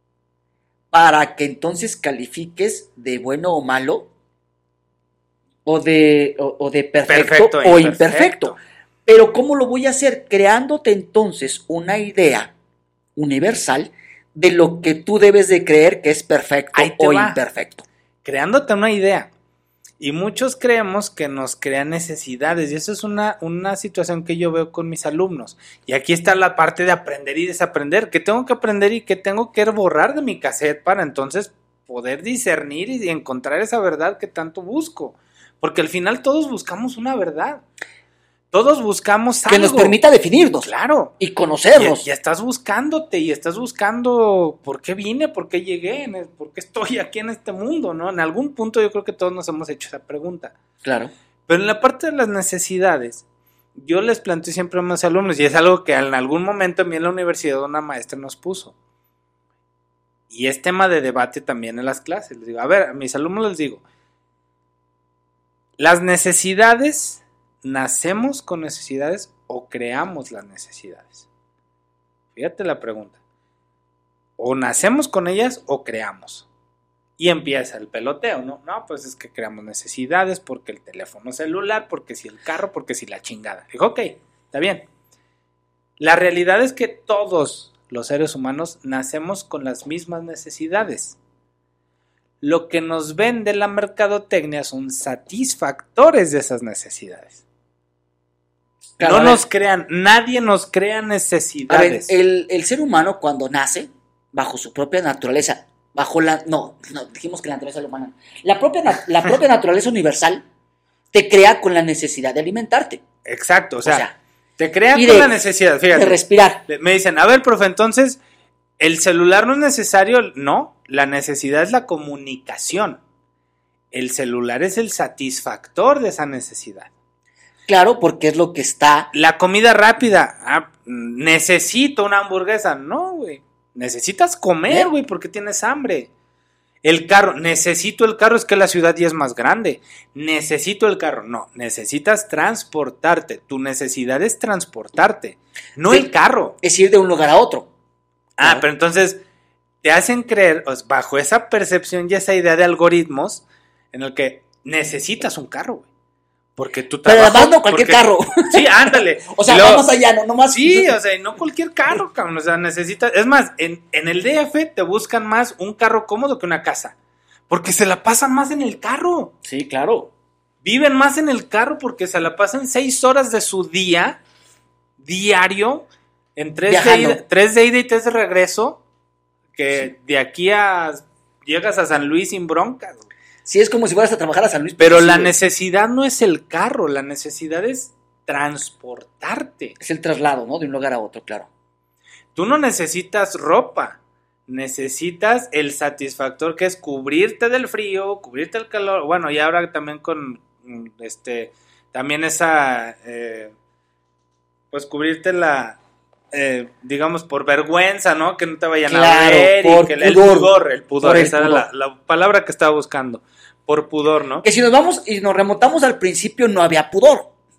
para que entonces califiques de bueno o malo? O de perfecto o imperfecto. Pero ¿cómo lo voy a hacer? Creándote entonces una idea universal de lo que tú debes de creer que es perfecto o imperfecto.
Creándote una idea. Y muchos creemos que nos crean necesidades. Y eso es una situación que yo veo con mis alumnos. Y aquí está la parte de aprender y desaprender. Que tengo que aprender y que tengo que borrar de mi cassette para entonces poder discernir y encontrar esa verdad que tanto busco. Porque al final todos buscamos una verdad. Todos buscamos algo
que nos permita definirnos.
Claro.
Y conocernos.
Y estás buscándote y estás buscando por qué vine, por qué llegué, por qué estoy aquí en este mundo, ¿no? En algún punto yo creo que todos nos hemos hecho esa pregunta.
Claro.
Pero en la parte de las necesidades, yo les planteo siempre a mis alumnos, y es algo que en algún momento a mí en la universidad una maestra nos puso. Y es tema de debate también en las clases. Les digo, a ver, a mis alumnos les digo, las necesidades... ¿Nacemos con necesidades o creamos las necesidades? Fíjate la pregunta. O nacemos con ellas o creamos. Y empieza el peloteo, ¿no? No, pues es que creamos necesidades porque el teléfono celular, porque si el carro, porque si la chingada. Digo, ok, está bien. La realidad es que todos los seres humanos nacemos con las mismas necesidades. Lo que nos vende la mercadotecnia son satisfactores de esas necesidades. Claro, no nos crean, nadie nos crea necesidades.
A ver, el ser humano cuando nace, bajo su propia naturaleza, no, dijimos que la naturaleza humana, la propia naturaleza universal te crea con la necesidad de alimentarte.
Exacto, o sea te crea con la necesidad, fíjate.
De respirar.
Me dicen, a ver, profe, entonces, ¿el celular no es necesario? No, la necesidad es la comunicación. El celular es el satisfactor de esa necesidad.
Claro, porque es lo que está...
La comida rápida. Necesito una hamburguesa. No, güey. Necesitas comer, güey, porque tienes hambre. El carro. Necesito el carro, es que la ciudad ya es más grande. Necesito el carro. No, necesitas transportarte. Tu necesidad es transportarte, no el carro.
Es ir de un lugar a otro.
Claro. Pero entonces te hacen creer, bajo esa percepción y esa idea de algoritmos, en el que necesitas un carro, güey. Porque tu trabajo...
Pero además no cualquier carro.
Sí, ándale.
O sea, luego, vamos allá, no más.
Sí, o sea, no cualquier carro, cabrón. O sea, necesitas... Es más, en el DF te buscan más un carro cómodo que una casa. Porque se la pasan más en el carro.
Sí, claro.
Viven más en el carro porque se la pasan 6 horas de su día, diario, en 3 de ida y 3 de regreso, que de aquí llegas a San Luis sin broncas.
Sí, es como si fueras a trabajar a San Luis.
Pero la necesidad no es el carro, la necesidad es transportarte.
Es el traslado, ¿no? De un lugar a otro, claro.
Tú no necesitas ropa, necesitas el satisfactor que es cubrirte del frío, cubrirte del calor. Bueno, y ahora también con también esa, pues cubrirte digamos, por vergüenza, ¿no? Que no te vayan a ver.
Por
y que
pudor.
El pudor, esa era la palabra que estaba buscando. Por pudor, ¿no?
Que si nos vamos y nos remontamos al principio no había pudor.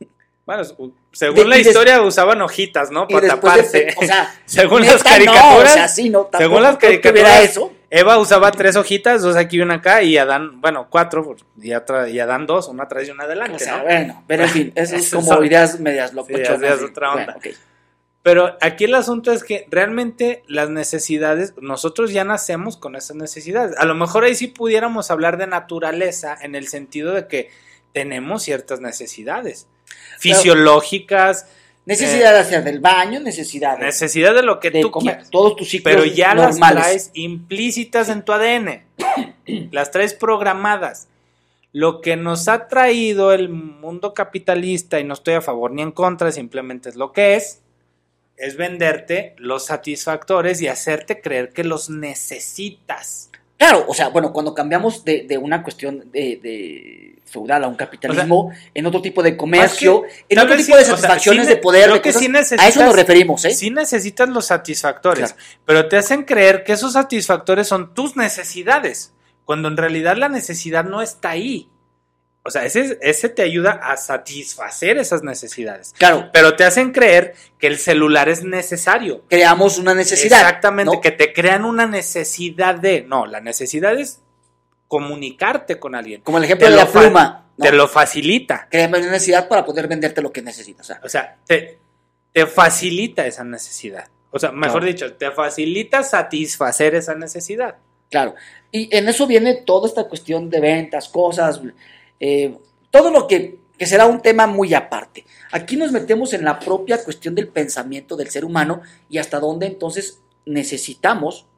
Bueno, según la historia usaban hojitas, ¿no? Para taparse.
O sea,
según las caricaturas.
No, o sea, sí, no,
según las caricaturas,
eso.
Eva usaba 3 hojitas, 2 aquí y 1 acá, y Adán, 4, y Adán 2, una atrás y una adelante,
o sea,
¿no?
Bueno, pero en fin, eso es como ideas medias locochonas.
Sí, es otra onda. Bueno, okay. Pero aquí el asunto es que realmente las necesidades, nosotros ya nacemos con esas necesidades. A lo mejor ahí sí pudiéramos hablar de naturaleza en el sentido de que tenemos ciertas necesidades fisiológicas.
Necesidad de hacer del baño, necesidad
de lo que tú quieras.
Todos tus ciclos
pero ya
normales.
Las traes implícitas en tu ADN. Las traes programadas. Lo que nos ha traído el mundo capitalista, y no estoy a favor ni en contra, simplemente es lo que es venderte los satisfactores y hacerte creer que los necesitas.
Claro, o sea, bueno, cuando cambiamos de una cuestión de feudal a un capitalismo, en otro tipo de comercio, en otro tipo de satisfacciones de poder, de cosas, a eso nos referimos, ¿eh?
Sí necesitas los satisfactores,
claro.
Pero te hacen creer que esos satisfactores son tus necesidades, cuando en realidad la necesidad no está ahí. O sea, ese te ayuda a satisfacer esas necesidades.
Claro.
Pero te hacen creer que el celular es necesario.
Creamos una necesidad.
Exactamente,
¿no?
Que te crean una necesidad de... No, la necesidad es comunicarte con alguien.
Como el ejemplo de la pluma.
¿no? Te lo facilita.
Creamos una necesidad para poder venderte lo que necesitas.
O sea, te facilita esa necesidad. O sea, mejor dicho, te facilita satisfacer esa necesidad.
Claro. Y en eso viene toda esta cuestión de ventas, cosas... todo lo que será un tema muy aparte. Aquí nos metemos en la propia cuestión del pensamiento del ser humano y hasta dónde entonces necesitamos,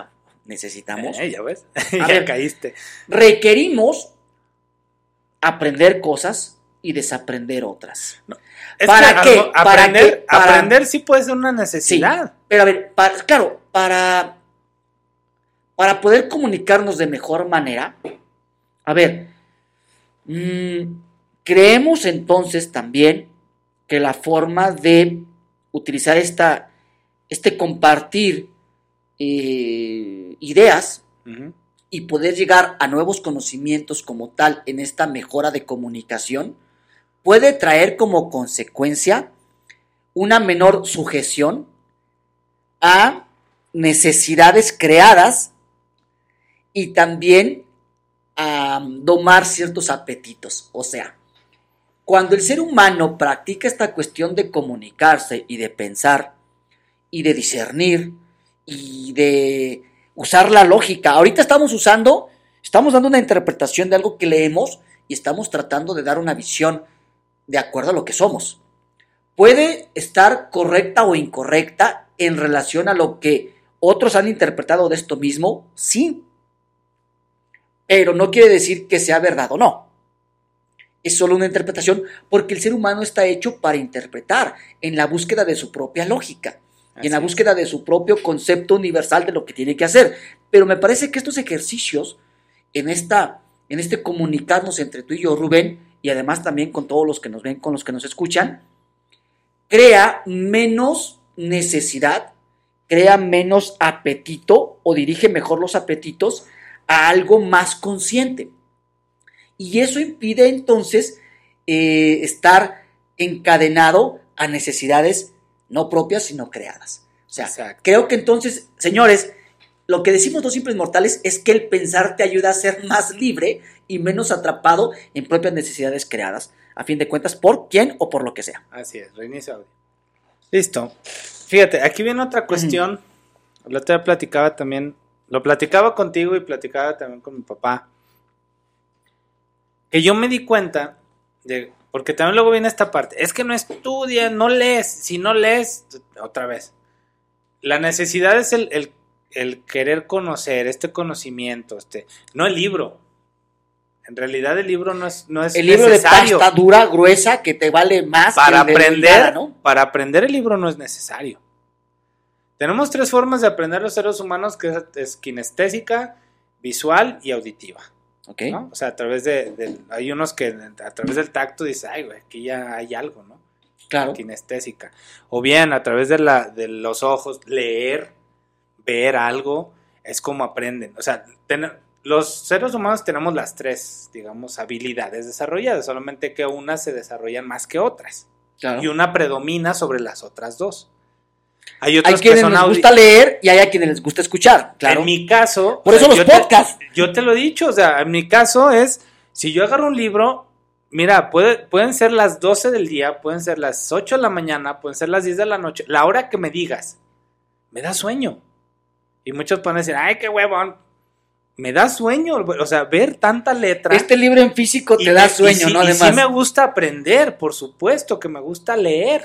ya ves, ya caíste.
Requerimos aprender cosas y desaprender otras.
No,
¿Para qué?
Aprender sí puede ser una necesidad.
Sí, pero a ver, para poder comunicarnos de mejor manera, a ver, creemos entonces también que la forma de utilizar este compartir ideas y poder llegar a nuevos conocimientos como tal en esta mejora de comunicación puede traer como consecuencia una menor sujeción a necesidades creadas y también a domar ciertos apetitos. O sea, cuando el ser humano practica esta cuestión de comunicarse y de pensar y de discernir y de usar la lógica, ahorita estamos dando una interpretación de algo que leemos y estamos tratando de dar una visión de acuerdo a lo que somos. Puede estar correcta o incorrecta en relación a lo que otros han interpretado de esto mismo, sí, pero no quiere decir que sea verdad o no. Es solo una interpretación porque el ser humano está hecho para interpretar en la búsqueda de su propia lógica y en la búsqueda de su propio concepto universal de lo que tiene que hacer. Pero me parece que estos ejercicios en este comunicarnos entre tú y yo, Rubén, y además también con todos los que nos ven, con los que nos escuchan, crea menos necesidad, crea menos apetito o dirige mejor los apetitos a algo más consciente. Y eso impide entonces estar encadenado a necesidades no propias, sino creadas. O sea, creo que entonces, señores, lo que decimos Dos Simples Mortales es que el pensar te ayuda a ser más libre y menos atrapado en propias necesidades creadas, a fin de cuentas, por quién o por lo que sea.
Así es, reinicia audio. Listo. Fíjate, aquí viene otra cuestión. La otra platicaba también. Lo platicaba contigo y platicaba también con mi papá. Que yo me di cuenta, porque también luego viene esta parte, es que no estudias, no lees, si no lees, otra vez. La necesidad es el querer conocer, este conocimiento, no el libro. En realidad el libro no es
el libro necesario. De pasta dura, gruesa, que te vale más
para aprender, ¿no? Para aprender el libro no es necesario. Tenemos 3 formas de aprender los seres humanos, que es kinestésica, visual y auditiva.
Okay.
¿No? O sea, a través hay unos que a través del tacto dices, ay, güey, aquí ya hay algo, ¿no?
Claro.
Kinestésica. O bien, a través de los ojos, leer, ver algo, es como aprenden. O sea, los seres humanos tenemos las 3, digamos, habilidades desarrolladas, solamente que unas se desarrollan más que otras.
Claro.
Y una predomina sobre las otras dos. Hay
otros quienes les gusta leer y hay a quienes les gusta escuchar, claro.
En mi caso...
Por eso los podcasts.
Yo te lo he dicho, o sea, en mi caso es, si yo agarro un libro, mira, pueden ser las 12 del día, pueden ser las 8 de la mañana, pueden ser las 10 de la noche, la hora que me digas, me da sueño. Y muchos pueden decir, ay, qué huevón. Me da sueño, o sea, ver tanta letra.
Este libro en físico te da sueño, ¿no?
Además. Y sí me gusta aprender, por supuesto que me gusta leer.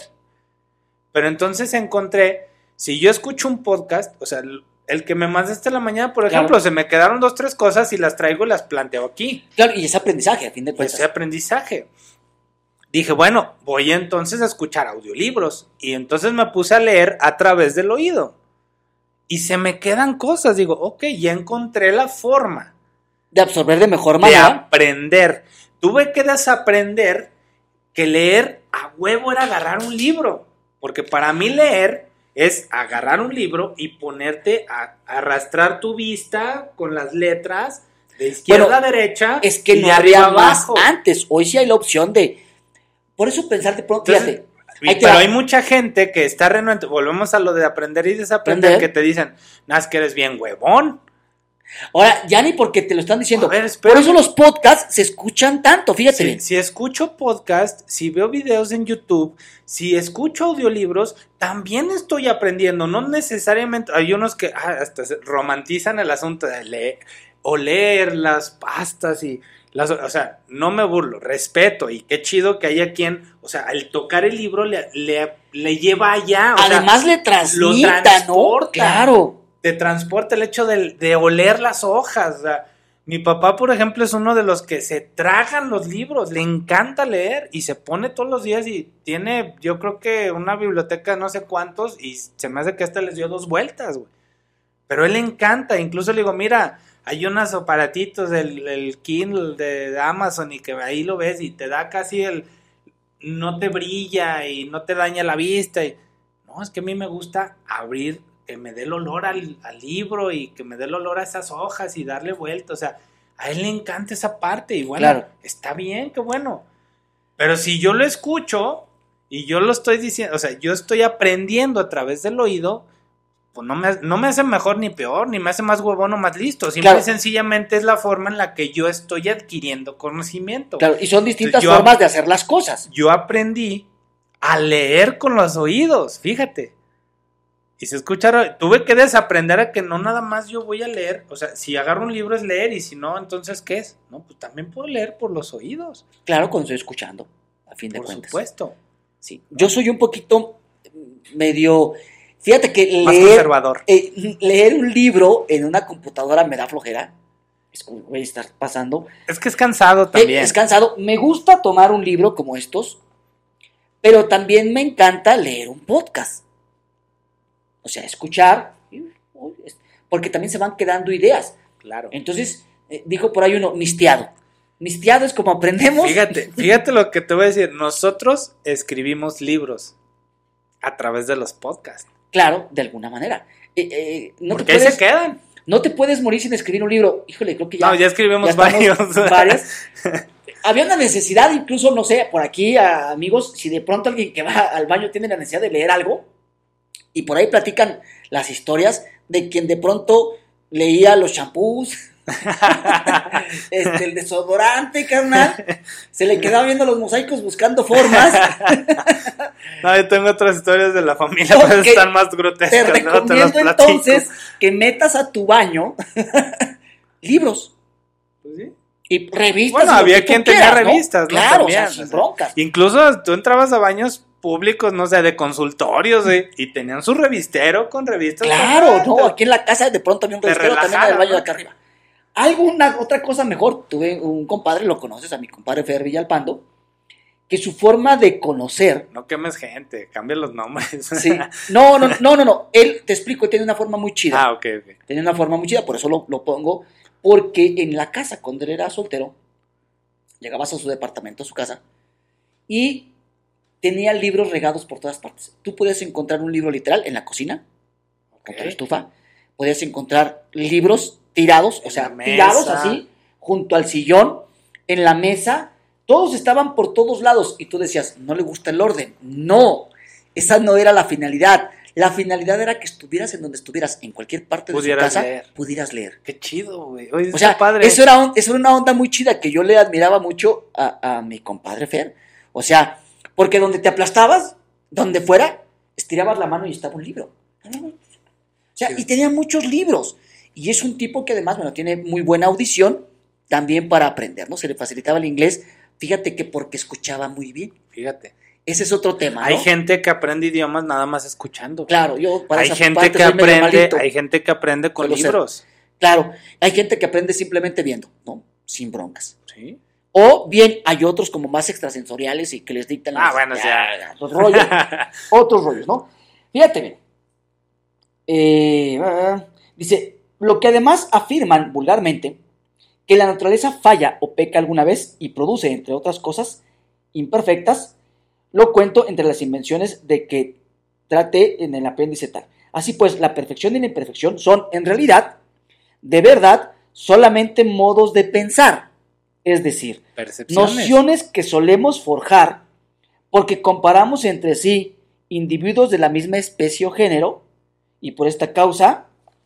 Pero entonces encontré, si yo escucho un podcast, o sea, el que me mandaste en la mañana, por ejemplo, claro, se me quedaron 2, 3 cosas y las traigo y las planteo aquí.
Claro, y ese aprendizaje, a fin de cuentas.
Ese aprendizaje. Dije, bueno, voy entonces a escuchar audiolibros. Y entonces me puse a leer a través del oído. Y se me quedan cosas, digo, ok, ya encontré la forma.
De absorber de mejor manera.
De aprender. Tuve que desaprender que leer a huevo era agarrar un libro. Porque para mí leer es agarrar un libro y ponerte a arrastrar tu vista con las letras de izquierda a derecha.
Es que no había más antes. Hoy sí hay la opción de... Por eso pensar de pronto, fíjate.
Pero hay mucha gente que está renuente. Volvemos a lo de aprender y desaprender, que te dicen, es que eres bien huevón.
Ahora, ya ni porque te lo están diciendo. Por eso los podcasts se escuchan tanto, fíjate bien.
Si escucho podcast, si veo videos en YouTube, si escucho audiolibros, también estoy aprendiendo. No necesariamente, hay unos que hasta romantizan el asunto de leer las pastas y... o sea, no me burlo, respeto, y qué chido que haya quien, o sea, al tocar el libro le lleva allá.
Además le transmita,
transporta,
¿no? Claro.
Te transporta el hecho de oler las hojas. O sea, mi papá, por ejemplo, es uno de los que se tragan los libros, le encanta leer y se pone todos los días y tiene, yo creo que una biblioteca no sé cuántos y se me hace que hasta les dio 2 vueltas, güey. Pero él le encanta, incluso le digo, mira... Hay unos aparatitos del Kindle de Amazon y que ahí lo ves y te da casi no te brilla y no te daña la vista. No, es que a mí me gusta abrir, que me dé el olor al libro y que me dé el olor a esas hojas y darle vuelta. O sea, a él le encanta esa parte y bueno, claro, está bien, qué bueno. Pero si yo lo escucho y yo lo estoy diciendo, o sea, yo estoy aprendiendo a través del oído... pues no me hace mejor ni peor, ni me hace más huevón o más listo. Simple y sencillamente es la forma en la que yo estoy adquiriendo conocimiento.
Claro, y son distintas formas de hacer las cosas.
Yo aprendí a leer con los oídos, fíjate. Y se escucharon, tuve que desaprender a que no nada más yo voy a leer. O sea, si agarro un libro es leer y si no, entonces ¿qué es? No, pues también puedo leer por los oídos.
Claro, cuando estoy escuchando, a fin de cuentas.
Por supuesto.
Sí. Yo soy un poquito medio... Fíjate que
más conservador.
Leer un libro en una computadora me da flojera. Es como voy a estar pasando.
Es que es cansado también.
Es cansado. Me gusta tomar un libro como estos, pero también me encanta leer un podcast. O sea, escuchar, porque también se van quedando ideas.
Claro.
Entonces, dijo por ahí uno, misteado. Misteado es como aprendemos.
Fíjate lo que te voy a decir. Nosotros escribimos libros a través de los podcasts.
Claro, de alguna manera.
Porque ahí se quedan.
No te puedes morir sin escribir un libro. Híjole, creo que ya...
No, ya escribimos varios.
Había una necesidad, incluso, no sé, por aquí, amigos, si de pronto alguien que va al baño tiene la necesidad de leer algo, y por ahí platican las historias de quien de pronto leía los champús, el desodorante, carnal, se le quedaba viendo los mosaicos buscando formas.
No, yo tengo otras historias de la familia, pero están más grotescas.
Te recomiendo entonces que metas a tu baño libros.
Pues sí.
Y revistas.
Bueno, había quien tenía revistas, ¿no?
Claro,
también,
o sea, sin broncas.
Incluso tú entrabas a baños públicos, no sé, de consultorios, y tenían su revistero con revistas.
Claro, no, aquí en la casa de pronto había un revistero también en el baño de acá arriba. Otra cosa mejor, tuve un compadre, lo conoces, a mi compadre Fer Villalpando, que su forma de conocer...
No quemes gente, cambia los nombres.
Sí. No, él, te explico, tiene una forma muy chida.
Ah, ok.
Tiene una forma muy chida, por eso lo pongo, porque en la casa, cuando él era soltero, llegabas a su departamento, a su casa, y tenía libros regados por todas partes. Tú podías encontrar un libro literal en la cocina, junto a la estufa, podías encontrar libros tirados, o sea, tirados así, junto al sillón, en la mesa. Todos estaban por todos lados y tú decías, no le gusta el orden. No, esa no era la finalidad. La finalidad era que estuvieras en donde estuvieras, en cualquier parte de su casa, pudieras leer.
Qué chido, güey. Oye,
o sea,
padre.
Eso era una onda muy chida que yo le admiraba mucho a mi compadre Fer. O sea, porque donde te aplastabas, donde fuera, estirabas la mano y estaba un libro. O sea, sí. Y tenía muchos libros. Y es un tipo que además, bueno, tiene muy buena audición también para aprender, ¿no? Se le facilitaba el inglés. Fíjate que porque escuchaba muy bien.
Fíjate.
Ese es otro tema, ¿no?
Hay gente que aprende idiomas nada más escuchando.
Claro, yo para
hay gente que aprende con libros.
Claro, hay gente que aprende simplemente viendo, ¿no? Sin broncas. Sí. O bien hay otros como más extrasensoriales y que les dictan los rollos, otros rollos, ¿no? Fíjate bien. Dice, lo que además afirman vulgarmente, que la naturaleza falla o peca alguna vez y produce, entre otras cosas imperfectas, lo cuento entre las invenciones de que traté en el apéndice tal. Así pues, la perfección y la imperfección son, en realidad, de verdad, solamente modos de pensar. Es decir, nociones que solemos forjar porque comparamos entre sí individuos de la misma especie o género y por esta causa,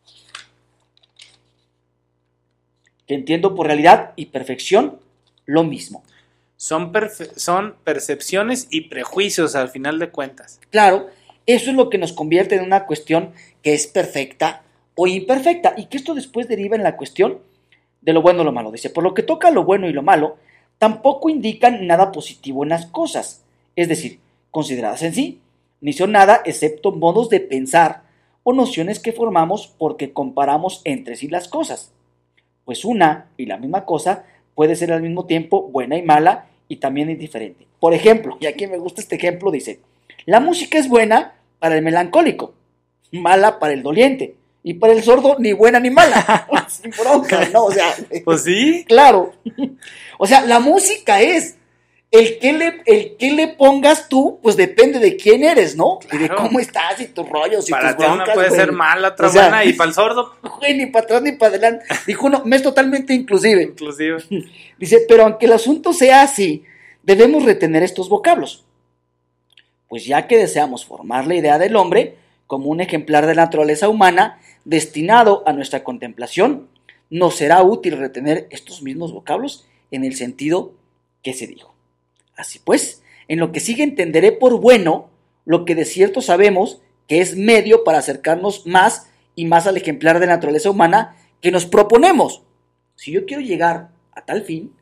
que entiendo por realidad y perfección, lo mismo.
Son percepciones y prejuicios al final de cuentas.
Claro, eso es lo que nos convierte en una cuestión que es perfecta o imperfecta y que esto después deriva en la cuestión de lo bueno o lo malo. Dice, por lo que toca a lo bueno y lo malo, tampoco indican nada positivo en las cosas, es decir, consideradas en sí, ni son nada excepto modos de pensar o nociones que formamos porque comparamos entre sí las cosas. Pues una y la misma cosa puede ser al mismo tiempo buena y mala y también indiferente. Por ejemplo, y aquí me gusta este ejemplo, dice, la música es buena para el melancólico, mala para el doliente, y para el sordo ni buena ni mala. Sin bronca, ¿no? O sea,
pues sí.
Claro. O sea, la música es el que le pongas tú, pues depende de quién eres, ¿no? Claro. Y de cómo estás y tus rollos y
para
tus broncas.
Para ti una puede ser mala, otra buena, y para el sordo.
Güey, ni para atrás ni para adelante. Dijo uno, me es totalmente inclusive.
Inclusive.
Dice, pero aunque el asunto sea así, debemos retener estos vocablos. Pues ya que deseamos formar la idea del hombre como un ejemplar de la naturaleza humana destinado a nuestra contemplación, nos será útil retener estos mismos vocablos en el sentido que se dijo. Así pues, en lo que sigue entenderé por bueno lo que de cierto sabemos que es medio para acercarnos más y más al ejemplar de la naturaleza humana que nos proponemos. Si yo quiero llegar a tal fin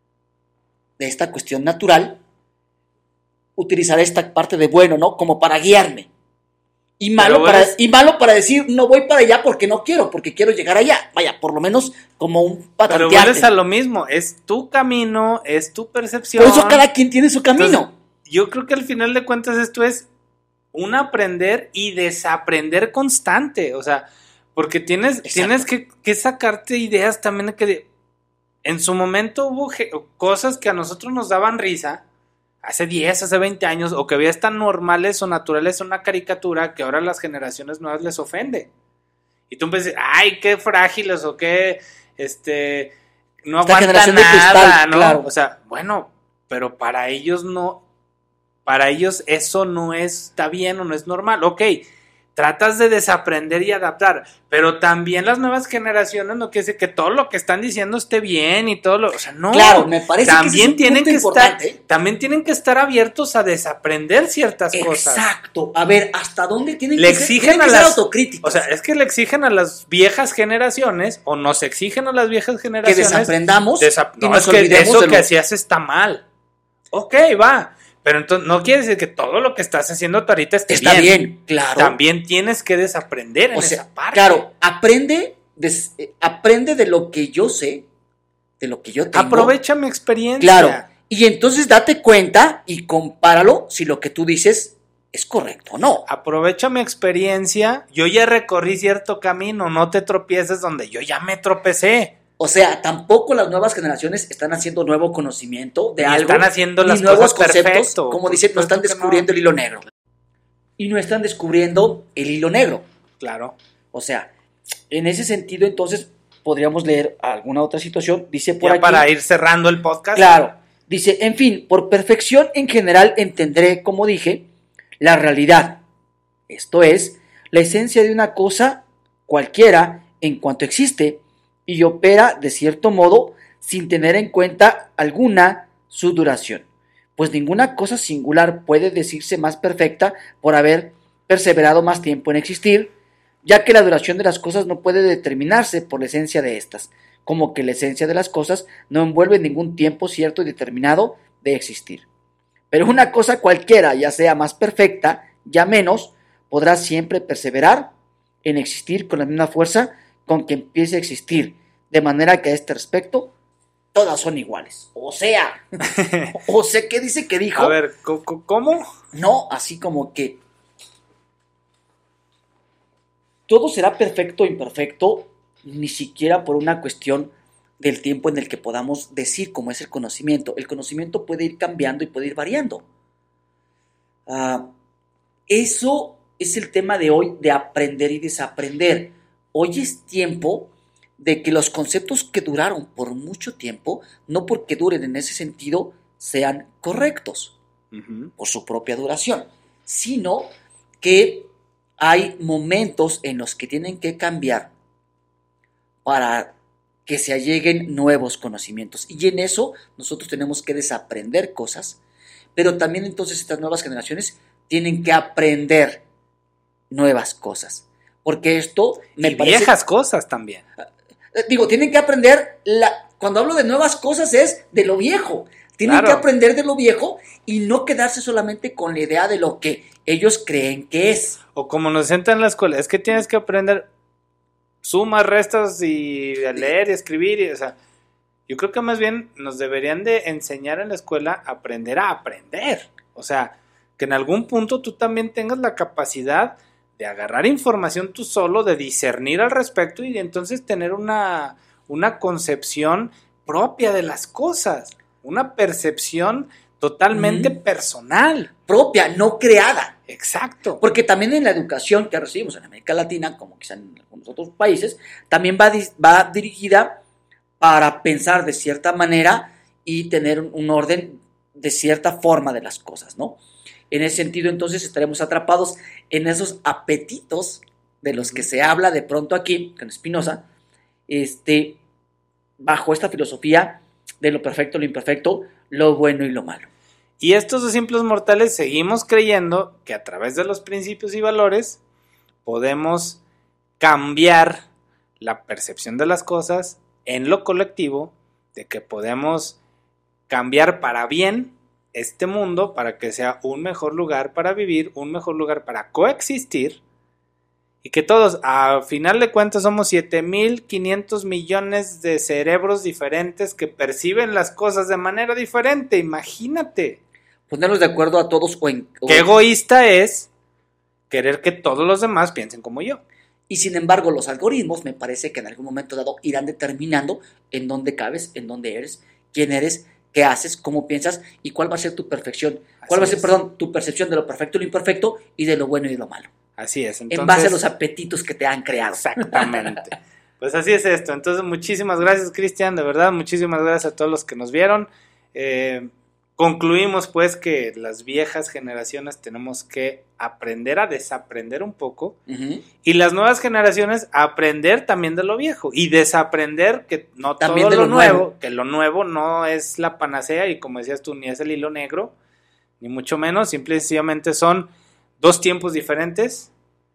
de esta cuestión natural, utilizaré esta parte de bueno, ¿no? Como para guiarme. Y malo para decir, no voy para allá porque no quiero, porque quiero llegar allá. Vaya, por lo menos como un patantearte.
Pero vuelves a lo mismo, es tu camino, es tu percepción.
Por eso cada quien tiene su camino.
Entonces, yo creo que al final de cuentas esto es un aprender y desaprender constante. O sea, porque tienes que sacarte ideas también que en su momento hubo cosas que a nosotros nos daban risa. Hace 10, hace 20 años, o que veías tan normales o naturales una caricatura que ahora a las generaciones nuevas les ofende. Y tú empiezas, ay, qué frágiles, o qué, no aguanta nada, cristal, ¿no? Claro. O sea, bueno, pero para ellos eso no está bien o no es normal. Ok, tratas de desaprender y adaptar, pero también las nuevas generaciones no quiere decir que todo lo que están diciendo esté bien y todo lo, o sea, no.
Claro, me parece
también
que es un punto importante.
También tienen que estar abiertos a desaprender ciertas cosas.
Exacto. A ver, ¿hasta dónde tienen
que
ser autocríticos?
O sea, es que le exigen a las viejas generaciones o nos exigen a las viejas generaciones
que desaprendamos
y nos olvidemos eso que hacías está mal. Ok, va. Pero entonces no quiere decir que todo lo que estás haciendo tú ahorita está bien,
claro.
También tienes que desaprender en esa parte.
Claro, aprende de lo que yo sé, de lo que yo tengo.
Aprovecha mi experiencia.
Claro, y entonces date cuenta y compáralo si lo que tú dices es correcto o no.
Aprovecha mi experiencia, yo ya recorrí cierto camino, no te tropieces donde yo ya me tropecé.
O sea, tampoco las nuevas generaciones están haciendo nuevo conocimiento de algo.
Están haciendo las
nuevos
cosas
conceptos,
perfecto.
Como dicen, no están descubriendo el hilo negro. Y no están descubriendo el hilo negro.
Claro.
O sea, en ese sentido, entonces, podríamos leer alguna otra situación. Dice por
ya
aquí.
Para ir cerrando el podcast.
Claro. Dice, en fin, por perfección en general entenderé, como dije, la realidad. Esto es, la esencia de una cosa cualquiera en cuanto existe y opera de cierto modo sin tener en cuenta alguna su duración. Pues ninguna cosa singular puede decirse más perfecta por haber perseverado más tiempo en existir, ya que la duración de las cosas no puede determinarse por la esencia de estas, como que la esencia de las cosas no envuelve ningún tiempo cierto y determinado de existir. Pero una cosa cualquiera, ya sea más perfecta, ya menos, podrá siempre perseverar en existir con la misma fuerza con que empiece a existir, de manera que a este respecto todas son iguales. O sea, ¿qué dice que dijo?
A ver, ¿cómo?
No, así como que todo será perfecto o imperfecto, ni siquiera por una cuestión del tiempo en el que podamos decir cómo es el conocimiento. El conocimiento puede ir cambiando y puede ir variando. Eso es el tema de hoy, de aprender y desaprender. Hoy es tiempo de que los conceptos que duraron por mucho tiempo, no porque duren en ese sentido, sean correctos por su propia duración, sino que hay momentos en los que tienen que cambiar para que se alleguen nuevos conocimientos. Y en eso nosotros tenemos que desaprender cosas, pero también entonces estas nuevas generaciones tienen que aprender nuevas cosas. Porque esto
me parece... viejas cosas también.
Tienen que aprender, cuando hablo de nuevas cosas es de lo viejo. Tienen que aprender de lo viejo y no quedarse solamente con la idea de lo que ellos creen que es.
O como nos enseñan en la escuela, es que tienes que aprender sumas, restas y leer y escribir. O sea, yo creo que más bien nos deberían de enseñar en la escuela a aprender. O sea, que en algún punto tú también tengas la capacidad de agarrar información tú solo, de discernir al respecto y de entonces tener una concepción propia de las cosas, una percepción totalmente personal.
Propia, no creada.
Exacto.
Porque también en la educación que recibimos en América Latina, como quizá en algunos otros países, también va dirigida para pensar de cierta manera y tener un orden de cierta forma de las cosas, ¿no? En ese sentido, entonces, estaremos atrapados en esos apetitos de los que se habla de pronto aquí, con Spinoza, bajo esta filosofía de lo perfecto, lo imperfecto, lo bueno y lo malo.
Y estos dos simples mortales seguimos creyendo que a través de los principios y valores podemos cambiar la percepción de las cosas en lo colectivo, de que podemos cambiar para bien este mundo para que sea un mejor lugar para vivir, un mejor lugar para coexistir, y que todos, a final de cuentas, somos 7,500 millones de cerebros diferentes que perciben las cosas de manera diferente. Imagínate.
Ponerlos de acuerdo a todos
Qué egoísta es querer que todos los demás piensen como yo.
Y sin embargo, los algoritmos me parece que en algún momento dado irán determinando en dónde cabes, en dónde eres, quién eres, qué haces, cómo piensas y cuál va a ser tu perfección. ¿Cuál va a ser, tu percepción de lo perfecto y lo imperfecto y de lo bueno y de lo malo?
Así es. Entonces,
en base a los apetitos que te han creado.
Exactamente. Pues así es esto. Entonces, muchísimas gracias, Cristian, de verdad, muchísimas gracias a todos los que nos vieron. Concluimos pues que las viejas generaciones tenemos que aprender a desaprender un poco, y las nuevas generaciones aprender también de lo viejo y desaprender que no también todo lo nuevo, que lo nuevo no es la panacea y como decías tú, ni es el hilo negro, ni mucho menos, simple y sencillamente son dos tiempos diferentes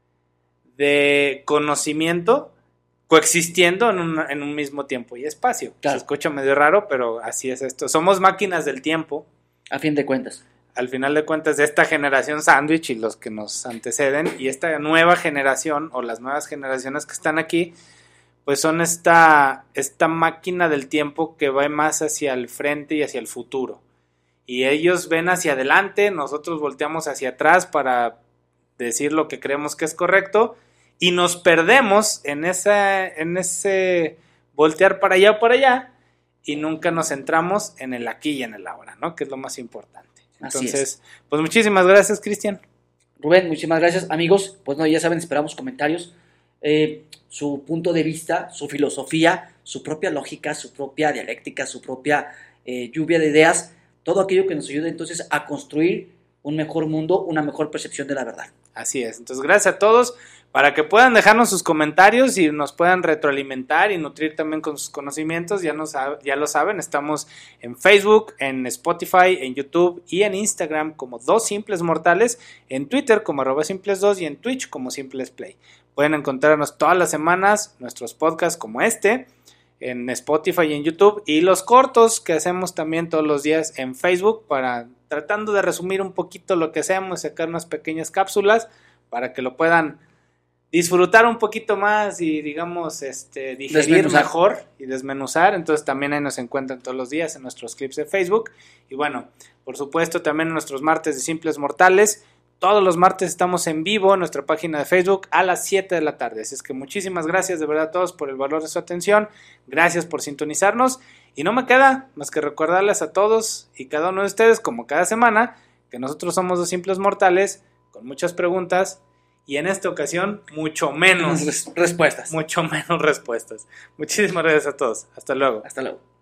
de conocimiento coexistiendo en un mismo tiempo y espacio. Claro. Se escucha medio raro, pero así es esto. Somos máquinas del tiempo.
A fin de cuentas.
Al final de cuentas, de esta generación sándwich y los que nos anteceden, y esta nueva generación, o las nuevas generaciones que están aquí, pues son esta máquina del tiempo que va más hacia el frente y hacia el futuro. Y ellos ven hacia adelante, nosotros volteamos hacia atrás para decir lo que creemos que es correcto, y nos perdemos en ese voltear para allá o para allá, y nunca nos centramos en el aquí y en el ahora, ¿no? Que es lo más importante. Entonces, pues muchísimas gracias, Cristian.
Rubén, muchísimas gracias. Amigos, pues no, ya saben, esperamos comentarios, su punto de vista, su filosofía, su propia lógica, su propia dialéctica, su propia lluvia de ideas todo aquello que nos ayude entonces a construir un mejor mundo, una mejor percepción de la verdad.
Así es, entonces gracias a todos, para que puedan dejarnos sus comentarios y nos puedan retroalimentar y nutrir también con sus conocimientos. Ya lo saben, estamos en Facebook, en Spotify, en YouTube y en Instagram como Dos Simples Mortales, en Twitter como @simples2 y en Twitch como simplesplay. Pueden encontrarnos todas las semanas nuestros podcasts como este en Spotify y en YouTube, y los cortos que hacemos también todos los días en Facebook, para tratando de resumir un poquito lo que hacemos, sacar unas pequeñas cápsulas para que lo puedan disfrutar un poquito más y digamos digerir mejor y desmenuzar. Entonces también ahí nos encuentran todos los días en nuestros clips de Facebook, y bueno, por supuesto también en nuestros martes de Simples Mortales. Todos los martes estamos en vivo en nuestra página de Facebook a las 7 de la tarde. Así es que muchísimas gracias de verdad a todos por el valor de su atención. Gracias por sintonizarnos. Y no me queda más que recordarles a todos y cada uno de ustedes, como cada semana, que nosotros somos Dos Simples Mortales con muchas preguntas y en esta ocasión mucho menos
respuestas.
Mucho menos respuestas. Muchísimas gracias a todos. Hasta luego.
Hasta luego.